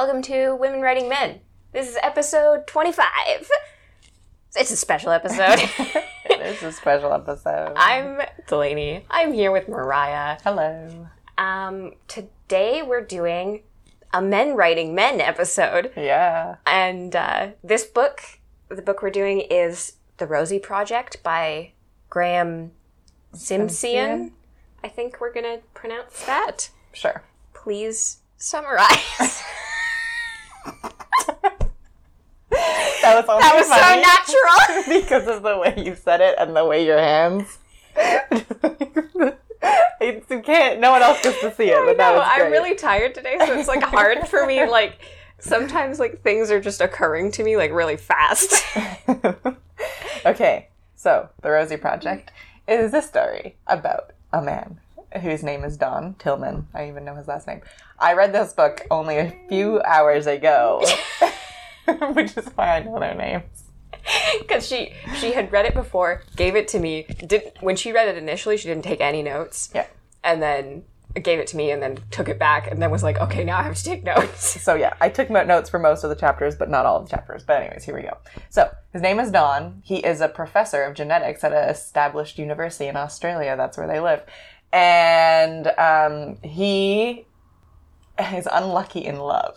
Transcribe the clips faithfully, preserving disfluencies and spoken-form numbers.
Welcome to Women Writing Men. This is episode twenty-five. It's a special episode. It is a special episode. I'm Delaney. I'm here with Mariah. Hello. Um, today we're doing a Men Writing Men episode. Yeah. And uh, this book, the book we're doing is The Rosie Project by Graham Simsian. I think we're going to pronounce that. Sure. Please summarize. That was, only that was funny so natural. because of the way you said it and the way your hands. It's, you can't. No one else gets to see it, but that was great. I'm really tired today, so it's like hard for me. Like sometimes, like things are just occurring to me like really fast. Okay, so The Rosie Project is a story about a man whose name is Don Tillman. I even know his last name. I read this book only a few hours ago, which is why I know their names. Because she she had read it before, gave it to me. Did when she read it initially, she didn't take any notes. Yeah, and then gave it to me, and then took it back, and then was like, okay, now I have to take notes. So yeah, I took notes for most of the chapters, but not all of the chapters. But anyways, here we go. So his name is Don. He is a professor of genetics at an established university in Australia. That's where they live. And um, he is unlucky in love.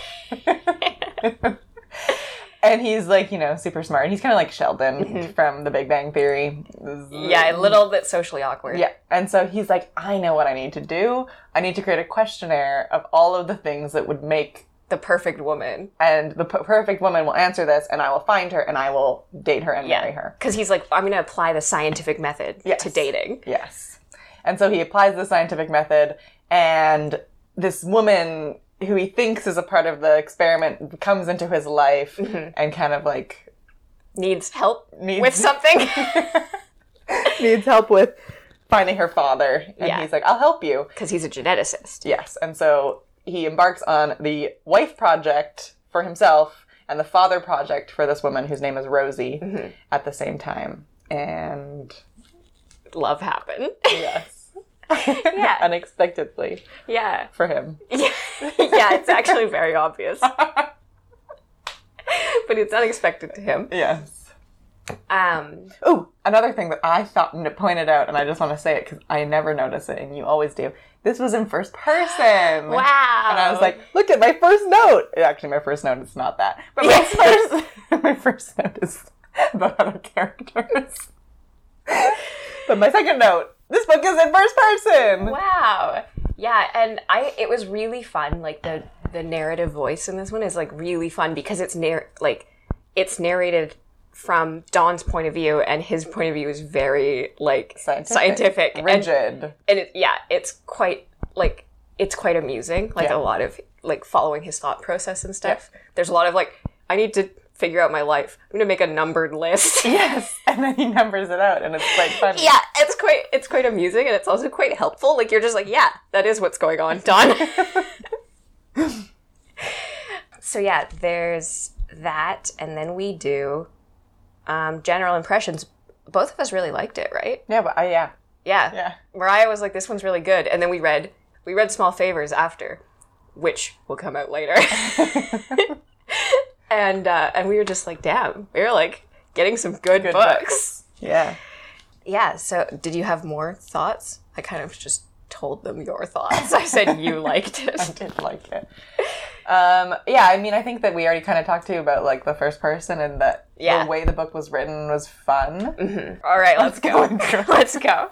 And he's like, you know, super smart. He's kind of like Sheldon mm-hmm. from The Big Bang Theory. Yeah, a little bit socially awkward. Yeah. And so he's like, I know what I need to do. I need to create a questionnaire of all of the things that would make the perfect woman. And the p- perfect woman will answer this, and I will find her, and I will date her and yeah. marry her. Because he's like, I'm going to apply the scientific method yes. to dating. Yes. And so he applies the scientific method, and this woman who he thinks is a part of the experiment comes into his life mm-hmm. and kind of like needs help needs, with something. needs help with finding her father. And yeah. he's like, I'll help you. Because he's a geneticist. Yes. And so he embarks on the wife project for himself and the father project for this woman whose name is Rosie mm-hmm. at the same time. And love happened. Yes. Yeah. Unexpectedly. Yeah. For him. Yeah. Yeah, it's actually very obvious. But it's unexpected to him. Yes. Um. Oh, another thing that I thought pointed out, and I just want to say it because I never notice it, and you always do. This was in first person. Wow. And I was like, look at my first note. Actually, my first note is not that. But my first, my first note is about other characters. But my second note, this book is in first person. Wow. Yeah, and I it was really fun. Like the the narrative voice in this one is like really fun because it's narr- like it's narrated from Don's point of view, and his point of view is very like scientific, scientific rigid. And, and it, yeah, it's quite like it's quite amusing. Like yeah. a lot of like following his thought process and stuff. Yeah. There's a lot of like I need to figure out my life. I'm gonna make a numbered list. Yes, and then he numbers it out, and it's quite funny. Yeah, it's quite it's quite amusing, and it's also quite helpful. Like you're just like, yeah, that is what's going on, Don. So yeah, there's that, and then we do um, general impressions. Both of us really liked it, right? Yeah, but I yeah, yeah, yeah. Mariah was like, "This one's really good," and then we read we read Small Favors after, which will come out later. And uh, and we were just like, damn, we were like getting some good, good books. books. Yeah. Yeah, so did you have more thoughts? I kind of just told them your thoughts. I said you liked it. I did like it. Um, yeah, I mean, I think that we already kind of talked to you about like the first person and that yeah. the way the book was written was fun. Mm-hmm. All right, let's go. Let's go.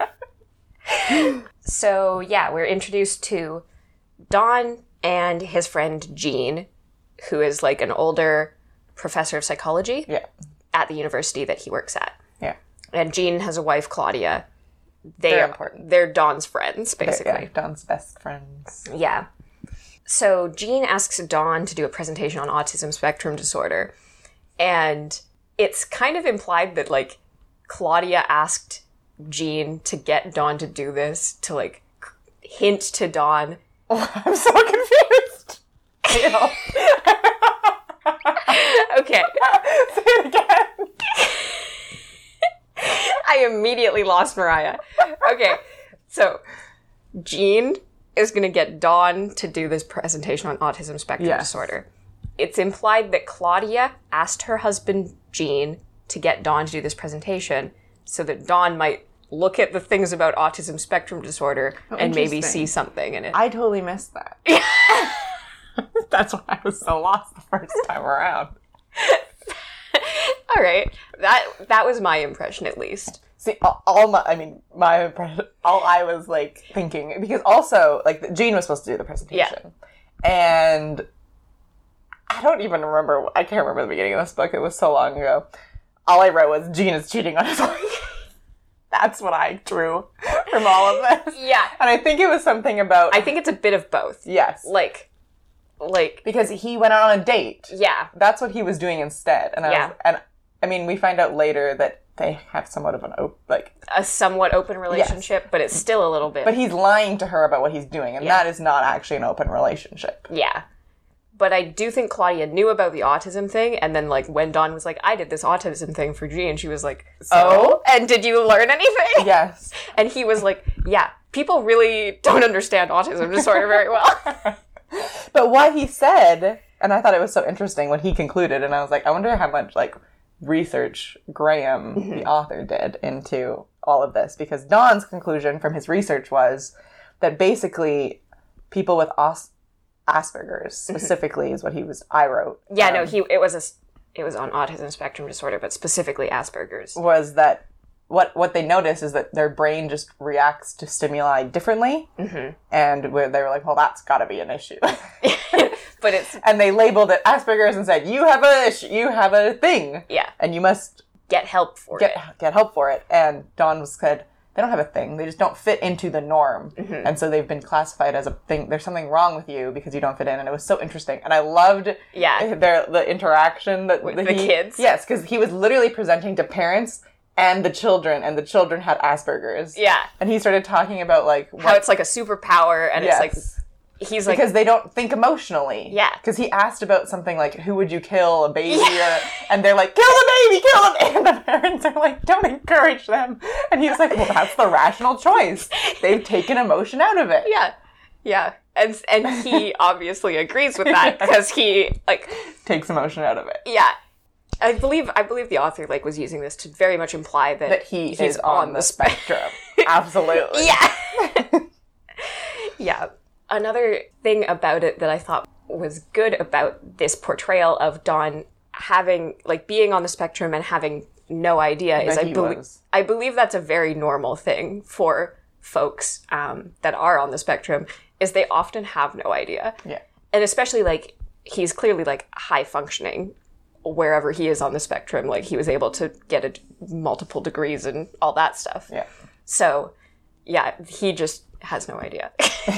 So yeah, we're introduced to Don and his friend Jean, who is like an older professor of psychology yeah. at the university that he works at. Yeah. And Jean has a wife, Claudia. They they're are, important. They're Don's friends, basically. They're, yeah, Don's best friends. Yeah. So Jean asks Don to do a presentation on autism spectrum disorder. And it's kind of implied that, like, Claudia asked Jean to get Don to do this, to, like, hint to Don. Oh, I'm so confused. Okay. Say it again. I immediately lost Mariah. Okay. So, Jean is going to get Dawn to do this presentation on autism spectrum Yes. disorder. It's implied that Claudia asked her husband, Gene, to get Dawn to do this presentation so that Dawn might look at the things about autism spectrum disorder Oh, and maybe interesting. see something in it. I totally missed that. That's why I was so lost the first time around. All right. That that was my impression, at least. See, all, all my, I mean, my impression, all I was, like, thinking, because also, like, Gene was supposed to do the presentation. Yeah. And I don't even remember, I can't remember the beginning of this book, it was so long ago. All I wrote was, Gene is cheating on his wife. That's what I drew from all of this. Yeah. And I think it was something about... I think it's a bit of both. Yes. Like, like... Because he went out on a date. Yeah. That's what he was doing instead. And I Yeah. was, and I mean, we find out later that they have somewhat of an open, like... A somewhat open relationship, but it's still a little bit... But he's lying to her about what he's doing, and Yeah. that is not actually an open relationship. Yeah. But I do think Claudia knew about the autism thing, and then, like, when Dawn was like, I did this autism thing for Gene, she was like, so? Oh? And did you learn anything? Yes. And he was like, yeah, people really don't understand autism disorder very well. But what he said, and I thought it was so interesting when he concluded, and I was like, I wonder how much, like, research Graham, mm-hmm. the author, did into all of this. Because Don's conclusion from his research was that basically people with os- Asperger's specifically mm-hmm. is what he was, I wrote. Yeah, um, no, he it was a, it was on autism spectrum disorder, but specifically Asperger's. Was that what what they noticed is that their brain just reacts to stimuli differently. Mm-hmm. And where they were like, well, that's got to be an issue. But it's... And they labeled it Asperger's and said, you have a issue, you have a thing. Yeah. And you must... Get help for get, it. Get help for it. And Dawn said, they don't have a thing. They just don't fit into the norm. Mm-hmm. And so they've been classified as a thing. There's something wrong with you because you don't fit in. And it was so interesting. And I loved yeah. their the interaction that with the, the he, kids. Yes, because he was literally presenting to parents and the children, and the children had Asperger's. Yeah. And he started talking about, like... How what, it's like a superpower, and yes. it's like... He's like... Because they don't think emotionally. Yeah. Because he asked about something like, who would you kill, a baby? Yeah. Or, and they're like, kill the baby, kill the baby! And the parents are like, don't encourage them. And he's like, well, that's the rational choice. They've taken emotion out of it. Yeah. Yeah. And and he obviously agrees with that, because he, like... Takes emotion out of it. Yeah. I believe I believe the author, like, was using this to very much imply that... That he he's is on, on the spectrum. Absolutely. Yeah. Yeah. Another thing about it that I thought was good about this portrayal of Dawn having, like, being on the spectrum and having no idea is I believe I believe that's a very normal thing for folks um, that are on the spectrum, is they often have no idea. Yeah. And especially, like, he's clearly, like, high functioning wherever he is on the spectrum. Like, he was able to get a, multiple degrees and all that stuff. Yeah. So, yeah, he just has no idea.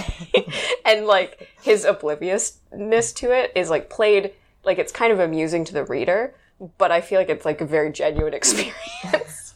And, like, his obliviousness to it is, like, played, like, it's kind of amusing to the reader, but I feel like it's, like, a very genuine experience.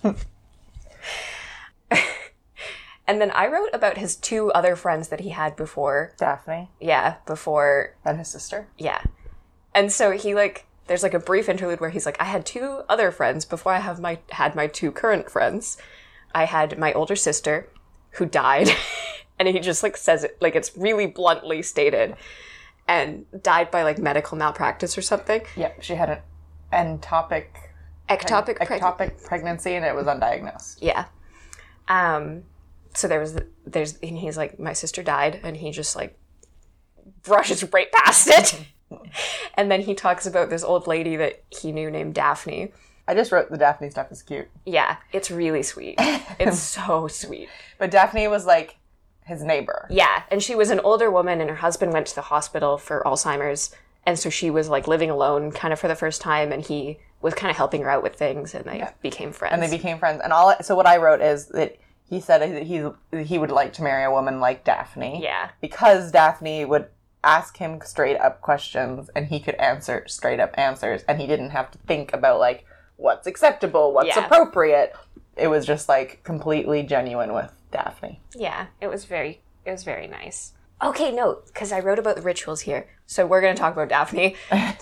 And then I wrote about his two other friends that he had before. Daphne. Yeah, before... And his sister. Yeah. And so he, like, there's, like, a brief interlude where he's like, I had two other friends before I have my had my two current friends. I had my older sister, who died, and he just, like, says it, like, it's really bluntly stated, and died by, like, medical malpractice or something. Yeah, she had an ectopic... Ectopic, preg- preg- ectopic pregnancy, and it was undiagnosed. Yeah. Um... So there was, there's, and he's like, my sister died, and he just, like, brushes right past it. And then he talks about this old lady that he knew named Daphne. I just wrote the Daphne stuff is cute. Yeah, it's really sweet. It's so sweet. But Daphne was, like, his neighbor. Yeah, and she was an older woman, and her husband went to the hospital for Alzheimer's, and so she was, like, living alone kind of for the first time, and he was kind of helping her out with things, and they yeah. became friends. And they became friends. And all, so what I wrote is that he said that he he would like to marry a woman like Daphne. Yeah. Because Daphne would ask him straight up questions and he could answer straight up answers, and he didn't have to think about, like, what's acceptable, what's yeah. appropriate. It was just, like, completely genuine with Daphne. Yeah, it was very it was very nice. Okay, no, because I wrote about the rituals here. So we're going to talk about Daphne.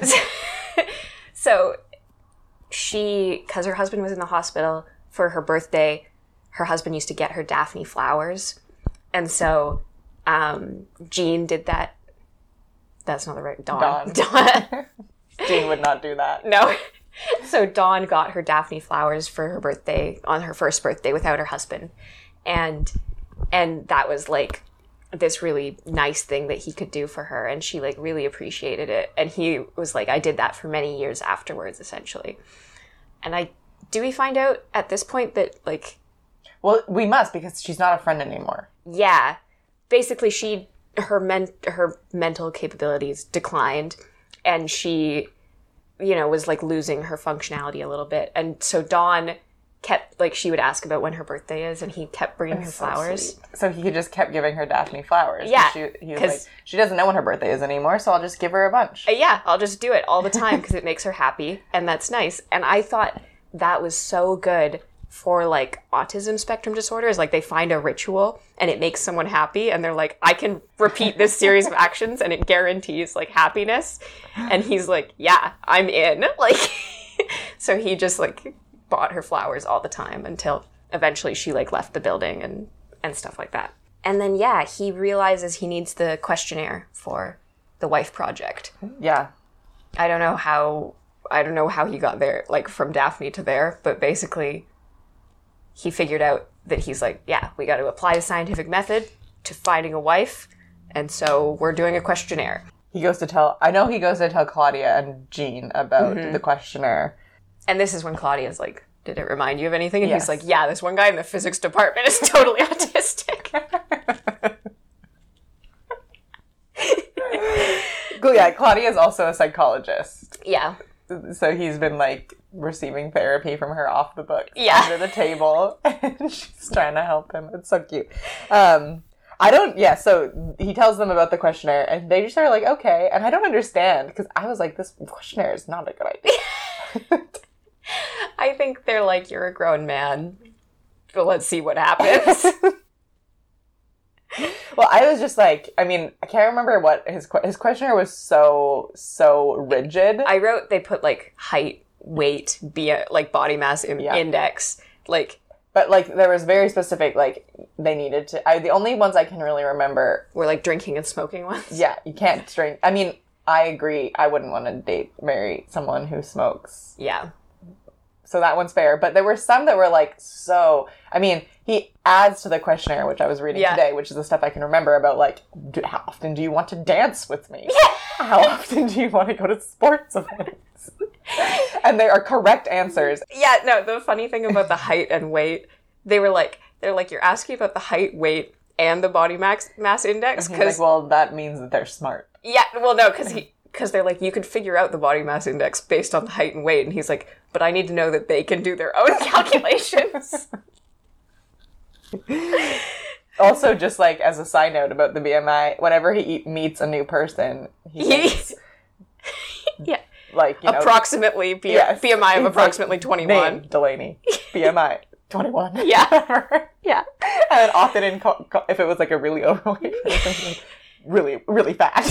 So she, because her husband was in the hospital for her birthday, her husband used to get her Daphne flowers. And so Um, Jean did that. That's not the right... Dawn. Dawn. Dawn. Jean would not do that. No. So Dawn got her Daphne flowers for her birthday, on her first birthday, without her husband. And and that was, like, this really nice thing that he could do for her. And she, like, really appreciated it. And he was like, I did that for many years afterwards, essentially. And I... Do we find out at this point that, like... Well, we must, because she's not a friend anymore. Yeah. Basically, she... Her, men, her mental capabilities declined. And she... you know, was, like, losing her functionality a little bit. And so Dawn kept, like, she would ask about when her birthday is, and he kept bringing her so flowers. Sweet. So he just kept giving her Daphne flowers. Yeah. She, he was like, she doesn't know when her birthday is anymore, so I'll just give her a bunch. Uh, yeah, I'll just do it all the time because it makes her happy, and that's nice. And I thought that was so good for, like, autism spectrum disorders. Like, they find a ritual, and it makes someone happy, and they're like, I can repeat this series of actions, and it guarantees, like, happiness. And he's like, yeah, I'm in. Like, so he just, like, bought her flowers all the time until eventually she, like, left the building and, and stuff like that. And then, yeah, he realizes he needs the questionnaire for the wife project. Yeah. I don't know how, I don't know how he got there, like, from Daphne to there, but basically... he figured out that he's like, yeah, we got to apply the scientific method to finding a wife, and so we're doing a questionnaire. He goes to tell, I know he goes to tell Claudia and Jean about mm-hmm. the questionnaire. And this is when Claudia's like, did it remind you of anything? And yes. he's like, yeah, this one guy in the physics department is totally autistic. Yeah, Claudia's also a psychologist. Yeah. So he's been, like, receiving therapy from her off the books yeah. under the table. And she's trying to help him. It's so cute. Um, I don't... Yeah, so he tells them about the questionnaire, and they just are like, okay. And I don't understand, because I was like, this questionnaire is not a good idea. I think they're like, you're a grown man. But let's see what happens. Well, I was just like, I mean, I can't remember what his his questionnaire was so, so rigid. I wrote they put, like, height, weight, B, like, body mass in, yeah. index, like... But, like, there was very specific, like, they needed to... I, the only ones I can really remember... were, like, drinking and smoking ones. Yeah, you can't drink. I mean, I agree. I wouldn't want to date, marry someone who smokes. Yeah. So that one's fair. But there were some that were, like, so... I mean, he adds to the questionnaire, which I was reading yeah. today, which is the stuff I can remember about, like, do, how often do you want to dance with me? Yeah. How often do you want to go to sports events? And there are correct answers. Yeah, no, the funny thing about the height and weight, they were like, they're like, you're asking about the height, weight, and the body mass, mass index? And he's like, well, that means that they're smart. Yeah, well, no, because he... Because they're like, you could figure out the body mass index based on the height and weight. And he's like, but I need to know that they can do their own calculations. Also, just like as a side note about the B M I, whenever he meets a new person, he thinks, yeah, like, you know, approximately B- yes, B M I of approximately like, twenty-one. Name, Delaney. B M I twenty-one. Yeah, yeah. And then often in co- co- if it was like a really overweight person, like, really, really fat.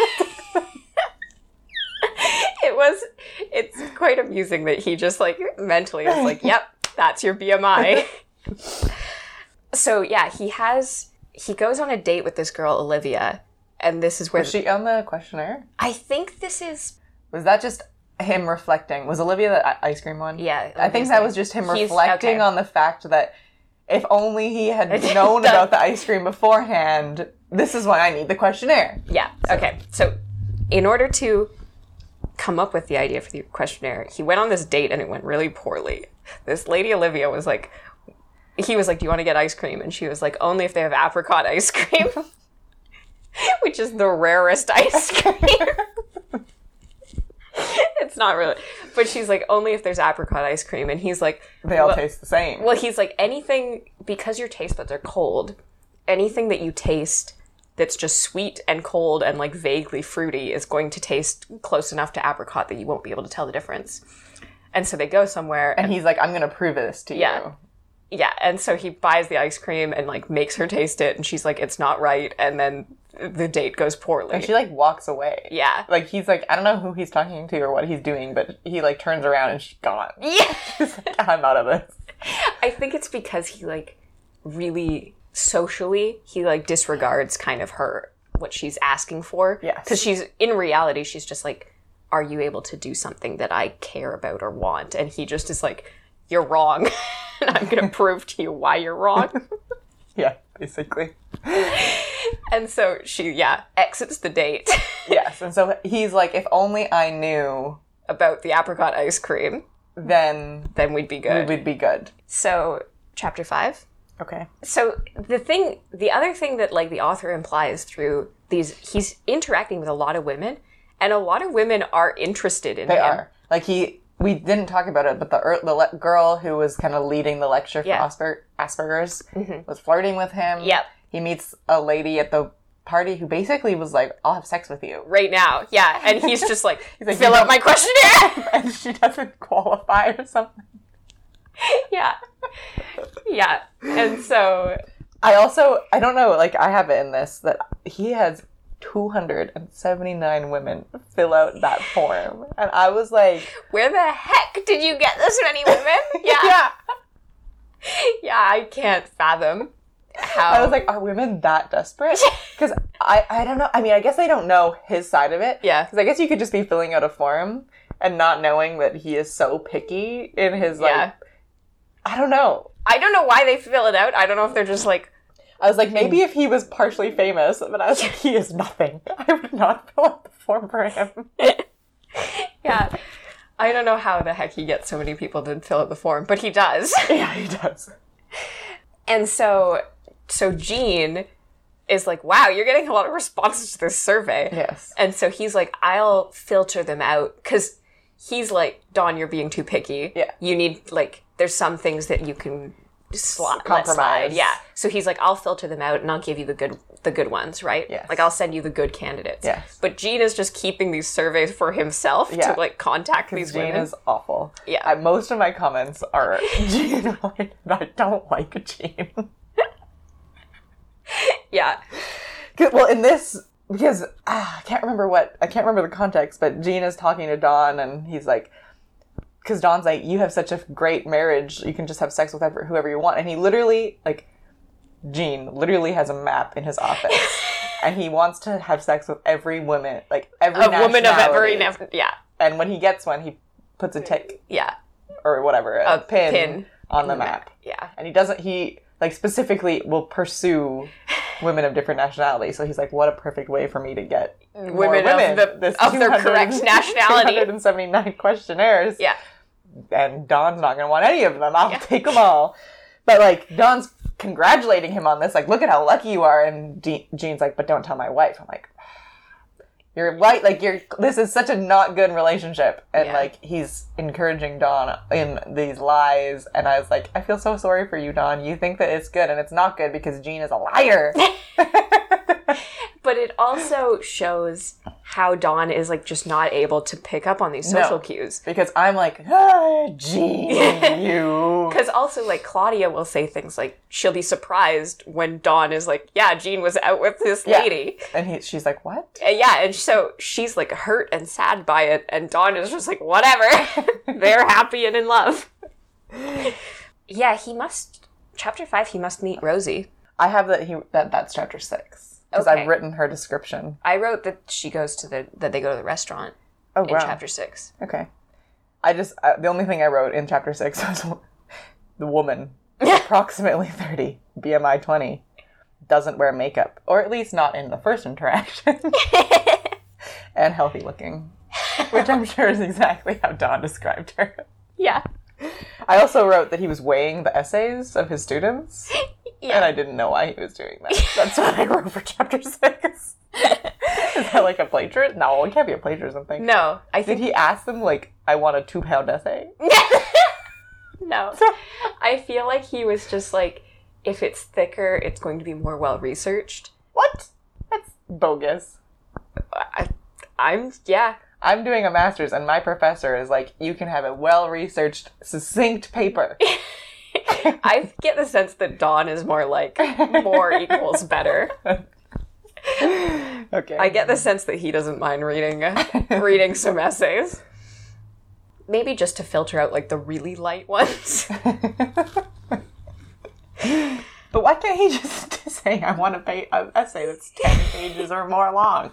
It was, it's quite amusing that he just, like, mentally is like, yep, that's your B M I. So, yeah, he has, he goes on a date with this girl, Olivia, and this is where... Was she on the questionnaire? I think this is... Was that just him reflecting? Was Olivia the ice cream one? Yeah. Olivia's I think that was just him He's, reflecting okay. on the fact that if only he had known about the ice cream beforehand, this is why I need the questionnaire. Yeah, okay. So, in order to come up with the idea for the questionnaire, he went on this date and it went really poorly. This lady Olivia was like, he was like, do you want to get ice cream? And she was like, only if they have apricot ice cream, which is the rarest ice cream. It's not really, but she's like, only if there's apricot ice cream. And he's like, they all well, taste the same. Well, he's like, anything, because your taste buds are cold, anything that you taste that's just sweet and cold and, like, vaguely fruity is going to taste close enough to apricot that you won't be able to tell the difference. And so they go somewhere. And, and he's like, I'm going to prove this to yeah, you. Yeah. And so he buys the ice cream and, like, makes her taste it. And she's like, it's not right. And then the date goes poorly. And she, like, walks away. Yeah. Like, he's like, I don't know who he's talking to or what he's doing, but he, like, turns around and she's gone. Yeah. He's like, I'm out of this. I think it's because he, like, really... socially, he, like, disregards kind of her, what she's asking for. Yes. Because she's, in reality, she's just like, are you able to do something that I care about or want? And he just is like, you're wrong. And I'm going to prove to you why you're wrong. Yeah, basically. And so she, yeah, exits the date. Yes, and so he's like, if only I knew about the apricot ice cream, then then we'd be good. we'd be good. So, chapter five. Okay. So, the thing, the other thing that, like, the author implies through these, he's interacting with a lot of women, and a lot of women are interested in They him. are. Like, he, we didn't talk about it, but the, er, the le- girl who was kind of leading the lecture for Yeah. Asper- Asperger's was flirting with him. Yep. He meets a lady at the party who basically was like, I'll have sex with you. Right now, yeah. And he's just like, like, fill "You out don't-" my questionnaire! And she doesn't qualify or something. Yeah. Yeah. And so, I also, I don't know, like, I have it in this, that he has two hundred seventy-nine women fill out that form. And I was like... where the heck did you get this many women? Yeah. Yeah. Yeah, I can't fathom how... I was like, are women that desperate? Because I, I don't know. I mean, I guess I don't know his side of it. Yeah. Because I guess you could just be filling out a form and not knowing that he is so picky in his, like... Yeah. I don't know. I don't know why they fill it out. I don't know if they're just like... I was like, maybe if he was partially famous, but I was like, he is nothing. I would not fill out the form for him. Yeah. I don't know how the heck he gets so many people to fill out the form, but he does. Yeah, he does. And so, so Jean is like, wow, you're getting a lot of responses to this survey. Yes. And so he's like, I'll filter them out. Because he's like, Dawn, you're being too picky. Yeah. You need, like, there's some things that you can slot, Compromise. let slide. Yeah. So he's like, I'll filter them out and I'll give you the good the good ones, right? Yes. Like, I'll send you the good candidates. Yes. But Jean is just keeping these surveys for himself Yeah. to, like, contact these Jean women. is awful. Yeah. I, most of my comments are Jean related. I don't like Jean. Yeah. 'Cause- well, in this, because ah, I can't remember what, I can't remember the context, but Jean is talking to Dawn and he's like, because Dawn's like, you have such a great marriage, you can just have sex with whoever, whoever you want. And he literally, like, Jean literally has a map in his office. And he wants to have sex with every woman, like every A woman of every... nationality. Nev- yeah. And when he gets one, he puts a tick Yeah. or whatever, a, A pin, pin on the map. Yeah. And he doesn't, he, like, specifically will pursue women of different nationalities. So he's like, what a perfect way for me to get more Women women, of, the, this of their two hundred correct nationality. two hundred seventy-nine questionnaires. Yeah. And Dawn's not going to want any of them. I'll Yeah. take them all. But, like, Dawn's congratulating him on this. Like, look at how lucky you are. And De- Jean's like, but don't tell my wife. I'm like, you're right. Like, you're, this is such a not good relationship. And, Yeah. like, he's encouraging Dawn in these lies. And I was like, I feel so sorry for you, Dawn. You think that it's good, and it's not good because Jean is a liar. But it also shows how Dawn is, like, just not able to pick up on these social No. cues. Because I'm like, ah, Jean, you. Because also, like, Claudia will say things like, she'll be surprised when Dawn is like, yeah, Jean was out with this Yeah. lady. And he, she's like, what? And yeah, and so she's, like, hurt and sad by it, and Dawn is just like, whatever. They're happy and in love. Yeah, he must... Chapter five, he must meet Rosie. I have that he that that's chapter six. Because Okay. I've written her description. I wrote that she goes to the... that they go to the restaurant Oh, in wow. chapter six. Okay. I just, uh, the only thing I wrote in chapter six was the woman, approximately thirty, B M I twenty, doesn't wear makeup. Or at least not in the first interaction. And healthy looking. Which I'm sure is exactly how Dawn described her. Yeah. I also wrote that he was weighing the essays of his students. Yeah. And I didn't know why he was doing that. That's what I wrote for chapter six. Is that like a plagiarism? No, it can't be a plagiarism thing. No, I Did think... he ask them, like, I want a two-pound essay? No. I feel like he was just like, if it's thicker, it's going to be more well-researched. What? That's bogus. I, I'm... yeah. I'm doing a master's, and my professor is like, you can have a well-researched, succinct paper. I get the sense that Dawn is more like, more equals better. Okay. I get the sense that he doesn't mind reading uh, reading some essays. Maybe just to filter out, like, the really light ones. But why can't he just say, I want to pay an essay that's ten pages or more long?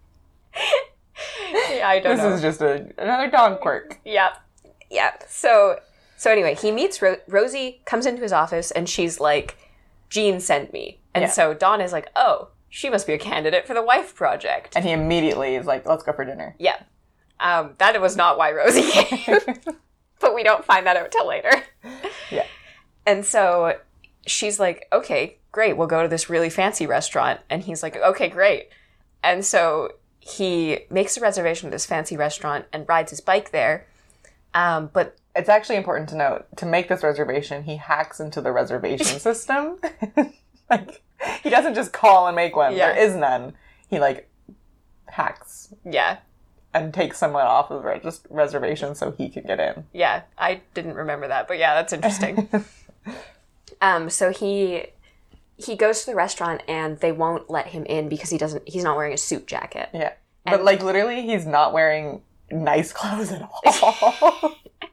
Yeah, I don't this know. This is just a, another Don quirk. Yep. Yep. So, so anyway, he meets Ro- Rosie, comes into his office, and she's like, Jean sent me. And Yeah. so Don is like, oh, she must be a candidate for the wife project. And he immediately is like, let's go for dinner. Yeah. Um, that was not why Rosie came. But we don't find that out till later. Yeah. And so she's like, okay, great, we'll go to this really fancy restaurant. And he's like, okay, great. And so he makes a reservation at this fancy restaurant and rides his bike there. Um, but it's actually important to note, to make this reservation, he hacks into the reservation system. Like, he doesn't just call and make one. Yeah. There is none. He, like, hacks yeah, and takes someone off of the res- reservation so he can get in. yeah, I didn't remember that, but yeah, that's interesting. um, so he he goes to the restaurant and they won't let him in because he doesn't. He's not wearing a suit jacket. Yeah. And- But, like, literally, he's not wearing nice clothes at all.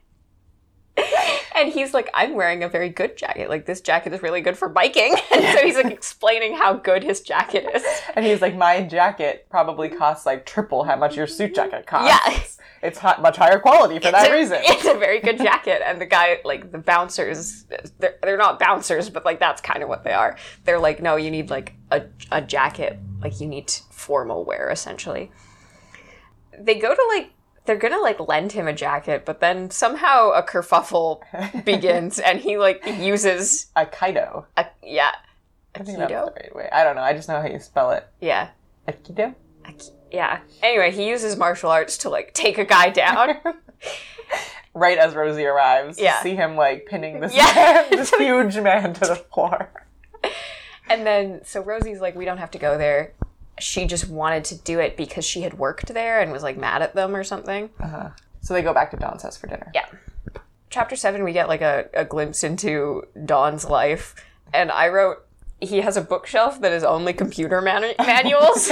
And he's like, I'm wearing a very good jacket. Like, this jacket is really good for biking. And so he's like explaining how good his jacket is. And he's like, my jacket probably costs like triple how much your suit jacket costs. Yeah. It's hot, much higher quality for It's that a, reason. It's a very good jacket. And the guy, like, the bouncers, they're, they're not bouncers, but, like, that's kind of what they are. They're like, no, you need, like, a, a jacket. Like, you need formal wear, essentially. They go to, like, they're gonna, like, lend him a jacket, but then somehow a kerfuffle begins, and he, like, uses... Aikido. A, yeah. I think that's Aikido? the right way. I don't know. I just know how you spell it. Yeah. Aikido? Aki- Yeah. Anyway, he uses martial arts to, like, take a guy down. Right as Rosie arrives. Yeah. You see him, like, pinning this, Yeah. man, this huge man to the floor. And then, so Rosie's like, we don't have to go there. She just wanted to do it because she had worked there and was, like, mad at them or something. Uh-huh. So they go back to Don's house for dinner. Yeah. Chapter seven, we get, like, a, a glimpse into Don's life. And I wrote, he has a bookshelf that is only computer manu- manuals.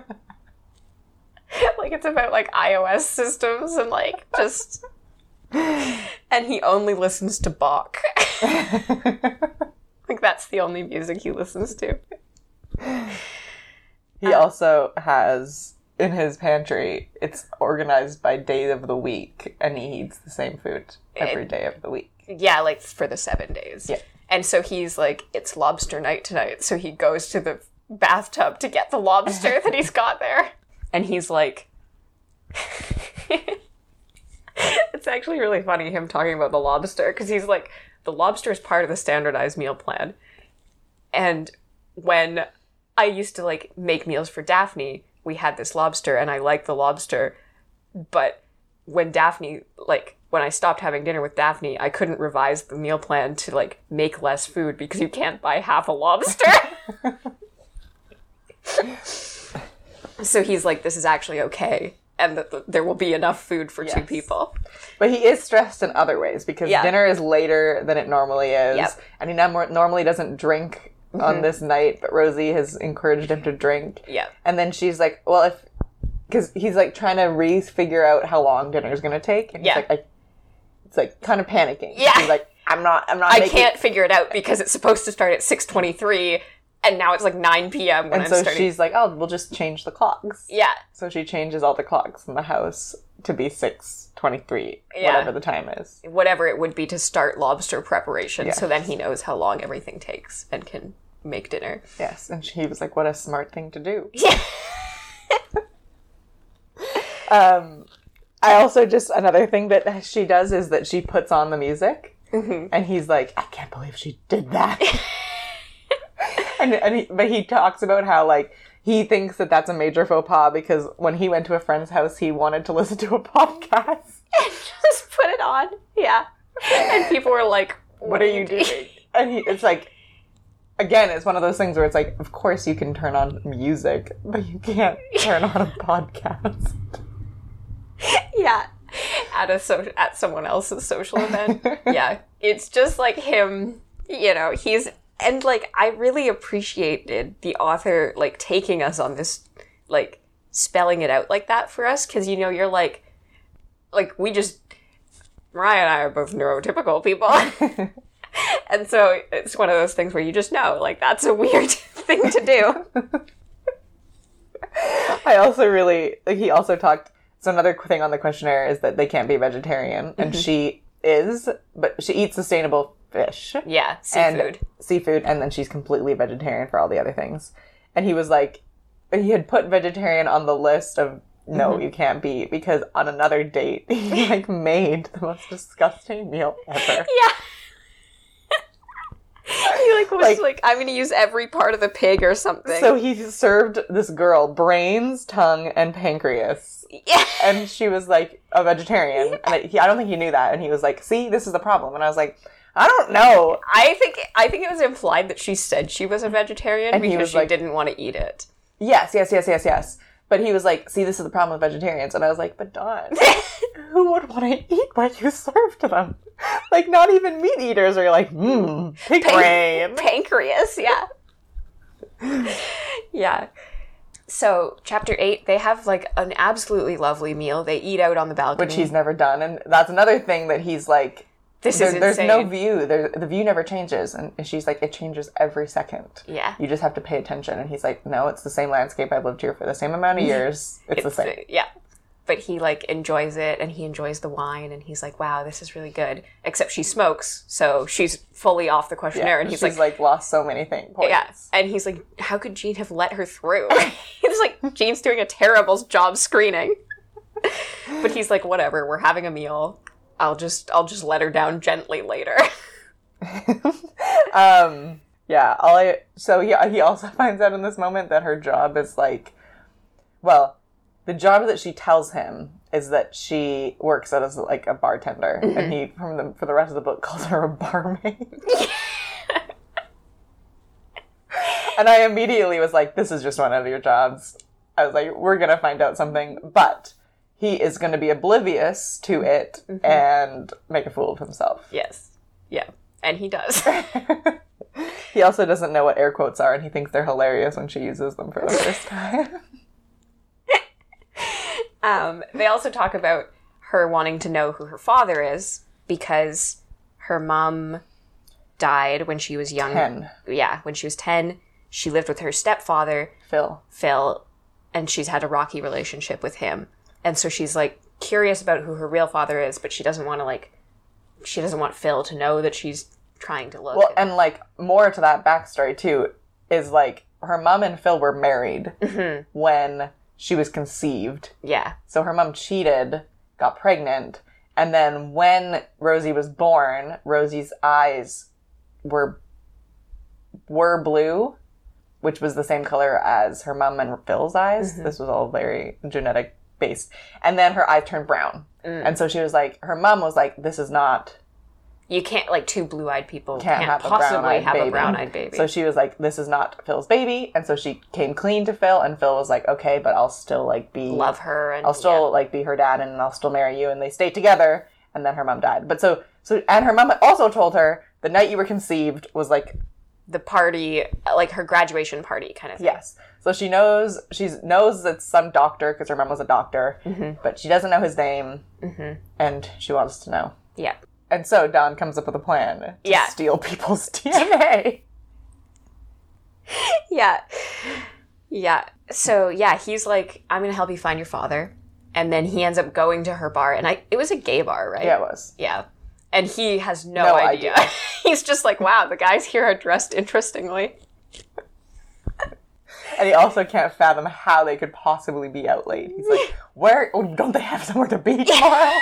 Like, it's about, like, iOS systems and, like, just... And he only listens to Bach. Like, that's the only music he listens to. He also has, in his pantry, it's organized by day of the week, and he eats the same food every It- day of the week. Yeah, like, for the seven days. Yeah. And so he's like, it's lobster night tonight. So he goes to the bathtub to get the lobster that he's got there. And he's like... It's actually really funny, him talking about the lobster, because he's like, the lobster is part of the standardized meal plan. And when I used to, like, make meals for Daphne, we had this lobster, and I liked the lobster. But when Daphne, like, when I stopped having dinner with Daphne, I couldn't revise the meal plan to, like, make less food because you can't buy half a lobster. So he's like, this is actually okay, and that th- there will be enough food for Yes. two people. But he is stressed in other ways, because Yeah. dinner is later than it normally is, Yep. and he num- normally doesn't drink on this night, but Rosie has encouraged him to drink. Yeah. And then she's like, well, if... Because he's, like, trying to re-figure out how long dinner's going to take, and he's Yeah. like, I, it's, like, kind of panicking. Yeah. He's like, I'm not, I'm not I making... can't figure it out because it's supposed to start at six twenty-three, and now it's like nine p.m. when And I'm so starting. she's like, oh, we'll just change the clocks. Yeah. So she changes all the clocks in the house to be six twenty-three, Yeah. whatever the time is. Whatever it would be to start lobster preparation, Yeah. so then he knows how long everything takes and can make dinner. Yes, and she was like, what a smart thing to do. Yeah. Um, I also just, another thing that she does is that she puts on the music, Mm-hmm. and he's like, I can't believe she did that. and and he, But he talks about how, like, he thinks that that's a major faux pas because when he went to a friend's house, he wanted to listen to a podcast. Just put it on. Yeah. And people were like, what, What are you doing? And he, it's like, again, it's one of those things where it's like, of course you can turn on music, but you can't turn on a podcast. Yeah. At a so- at someone else's social event. Yeah. It's just like him, you know, he's, and like, I really appreciated the author, like, taking us on this, like, spelling it out like that for us, because, you know, you're like, like, we just, Mariah and I are both neurotypical people. And so it's one of those things where you just know, like, that's a weird thing to do. I also really, like, he also talked, so another thing on the questionnaire is that they can't be vegetarian, and mm-hmm. she is, but she eats sustainable fish. Yeah, seafood. And seafood, and then she's completely vegetarian for all the other things. And he was like, he had put vegetarian on the list of, no, mm-hmm. you can't be, because on another date, he, like, made the most disgusting meal ever. Yeah. He, like, was like, like, I'm going to use every part of the pig or something. So he served this girl brains, tongue, and pancreas. Yeah. And she was, like, a vegetarian. And I, he, I don't think he knew that. And he was like, see, this is the problem. And I was like, I don't know. I think I think it was implied that she said she was a vegetarian and because she like, didn't want to eat it. Yes, yes, yes, yes, yes. But he was like, see, this is the problem with vegetarians. And I was like, but Dawn, who would want to eat what you serve to them? Like, not even meat eaters are like, mmm, pig Pan- brain. Pancreas, yeah. Yeah. So, chapter eight, they have, like, an absolutely lovely meal. They eat out on the balcony. Which he's never done. And that's another thing that he's like, This there, is there's insane. no view. There, the view never changes. And she's like, it changes every second. Yeah. You just have to pay attention. And he's like, no, it's the same landscape. I've lived here for the same amount of years. It's, it's the same. Yeah. But he, like, enjoys it, and he enjoys the wine, and he's like, wow, this is really good. Except she smokes, so she's fully off the questionnaire. Yeah, and he's she's, like, like, lost so many things. Points. Yeah. And he's like, how could Jean have let her through? He's like, Jean's doing a terrible job screening. But he's like, whatever, we're having a meal. I'll just I'll just let her down gently later. um, yeah, all I, so yeah, he also finds out in this moment that her job is like, well, the job that she tells him is that she works as like a bartender, mm-hmm. and he, from the, for the rest of the book, calls her a barmaid. And I immediately was like, this is just one of your jobs. I was like, we're gonna find out something, but he is going to be oblivious to it mm-hmm. and make a fool of himself. Yes. Yeah. And he does. He also doesn't know what air quotes are, and he thinks they're hilarious when she uses them for the first time. um, they also talk about her wanting to know who her father is because her mom died when she was young. Ten. Yeah, when she was ten. She lived with her stepfather, Phil. Phil, and she's had a rocky relationship with him. And so she's, like, curious about who her real father is, but she doesn't want to, like, she doesn't want Phil to know that she's trying to look. Well, and, like, more to that backstory, too, is, like, her mom and Phil were married mm-hmm. when she was conceived. Yeah. So her mom cheated, got pregnant, and then when Rosie was born, Rosie's eyes were were blue, which was the same color as her mom and Phil's eyes. Mm-hmm. This was all very genetic based. And then her eyes turned brown. Mm. And so she was like, her mom was like, this is not... You can't, like, two blue-eyed people can't, can't have possibly a have baby. a brown-eyed baby. So she was like, this is not Phil's baby. And so she came clean to Phil, and Phil was like, okay, but I'll still, like, be... Love her. And I'll still, yeah. like, be her dad, and I'll still marry you. And they stayed together, and then her mom died. But so... so and her mom also told her, the night you were conceived was, like... The party, like, her graduation party kind of thing. Yes. So she knows, she knows it's some doctor, because her mom was a doctor, mm-hmm. but she doesn't know his name, mm-hmm. and she wants to know. Yeah. And so Dawn comes up with a plan to yeah. steal people's D N A. Yeah. Yeah. So, yeah, he's like, I'm going to help you find your father. And then he ends up going to her bar, and I it was a gay bar, right? Yeah, it was. Yeah. And he has no, no idea. idea. He's just like, wow, the guys here are dressed interestingly. And he also can't fathom how they could possibly be out late. He's like, where? Oh, don't they have somewhere to be tomorrow?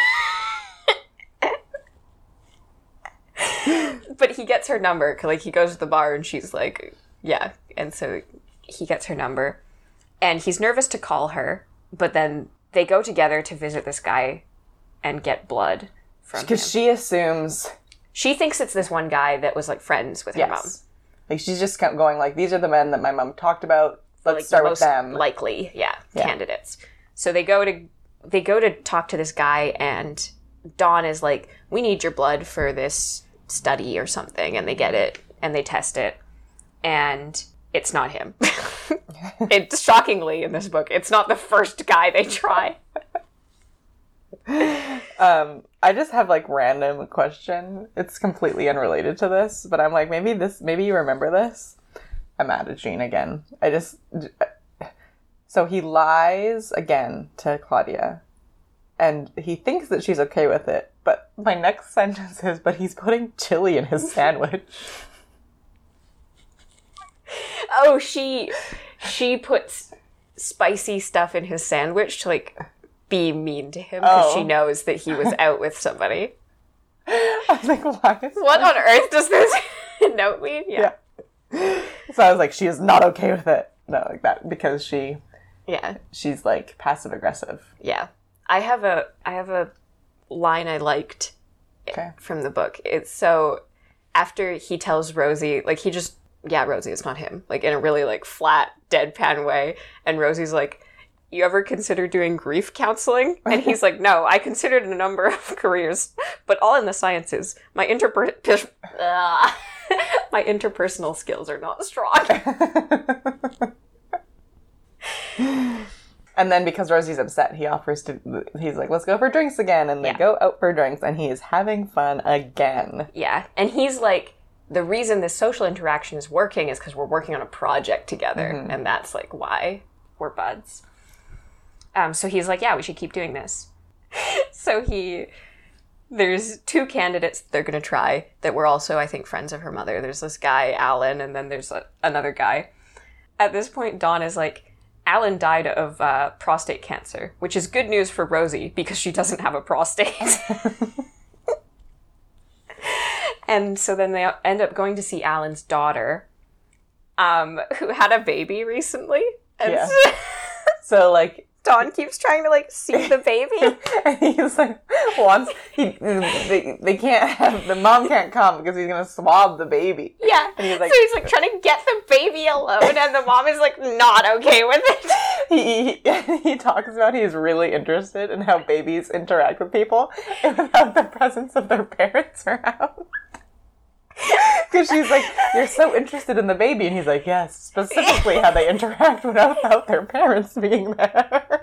But he gets her number, 'cause, like, he goes to the bar, and she's like, yeah. And so he gets her number. And he's nervous to call her, but then they go together to visit this guy and get blood from him. Because she assumes... She thinks it's this one guy that was, like, friends with her yes. mom. Like, she's just kept going, like, these are the men that my mom talked about. Let's like, start the with most them. likely, yeah, yeah, candidates. So they go to they go to talk to this guy, and Dawn is like, we need your blood for this study or something. And they get it, and they test it. And it's not him. It's shockingly in this book, it's not the first guy they try. Um, I just have like random question. It's completely unrelated to this, but I'm like, maybe this, maybe you remember this. I'm mad at Jean again. I just, so he lies again to Claudia, and he thinks that she's okay with it. But my next sentence is, but he's putting chili in his sandwich. Oh, she, she puts spicy stuff in his sandwich to like be mean to him because Oh. she knows that he was out with somebody. I was like, why is What on earth does this note mean? Yeah. Yeah. So I was like, she is not okay with it. No, like that, because she, Yeah. she's like passive aggressive. Yeah. I have a I have a line I liked Okay. from the book. It's so after he tells Rosie, like he just yeah, Rosie, it's not him. Like in a really like flat, deadpan way. And Rosie's like, you ever consider doing grief counseling? And he's like, no, I considered a number of careers, but all in the sciences. My interper- uh, my interpersonal skills are not strong. And then because Rosie's upset, he offers to, he's like, let's go for drinks again. And they Yeah. go out for drinks, and he is having fun again. Yeah. And he's like, the reason this social interaction is working is because we're working on a project together. Mm-hmm. And that's like why we're buds. Um, so he's like, yeah, we should keep doing this. So he, there's two candidates they're going to try that were also, I think, friends of her mother. There's this guy, Alan, and then there's a, another guy. At this point, Dawn is like, Alan died of uh, prostate cancer, which is good news for Rosie because she doesn't have a prostate. And so then they end up going to see Alan's daughter, um, who had a baby recently. And Yeah. so So, like, Dawn keeps trying to, like, see the baby. and he's like, wants, he, they, they can't have, the mom can't come because he's going to swab the baby. Yeah. And he's like- so he's, like, trying to get the baby alone, and the mom is, like, not okay with it. He, he, he talks about he's really interested in how babies interact with people without the presence of their parents around. Because she's like, you're so interested in the baby. And he's like, yes, specifically how they interact without, without their parents being there.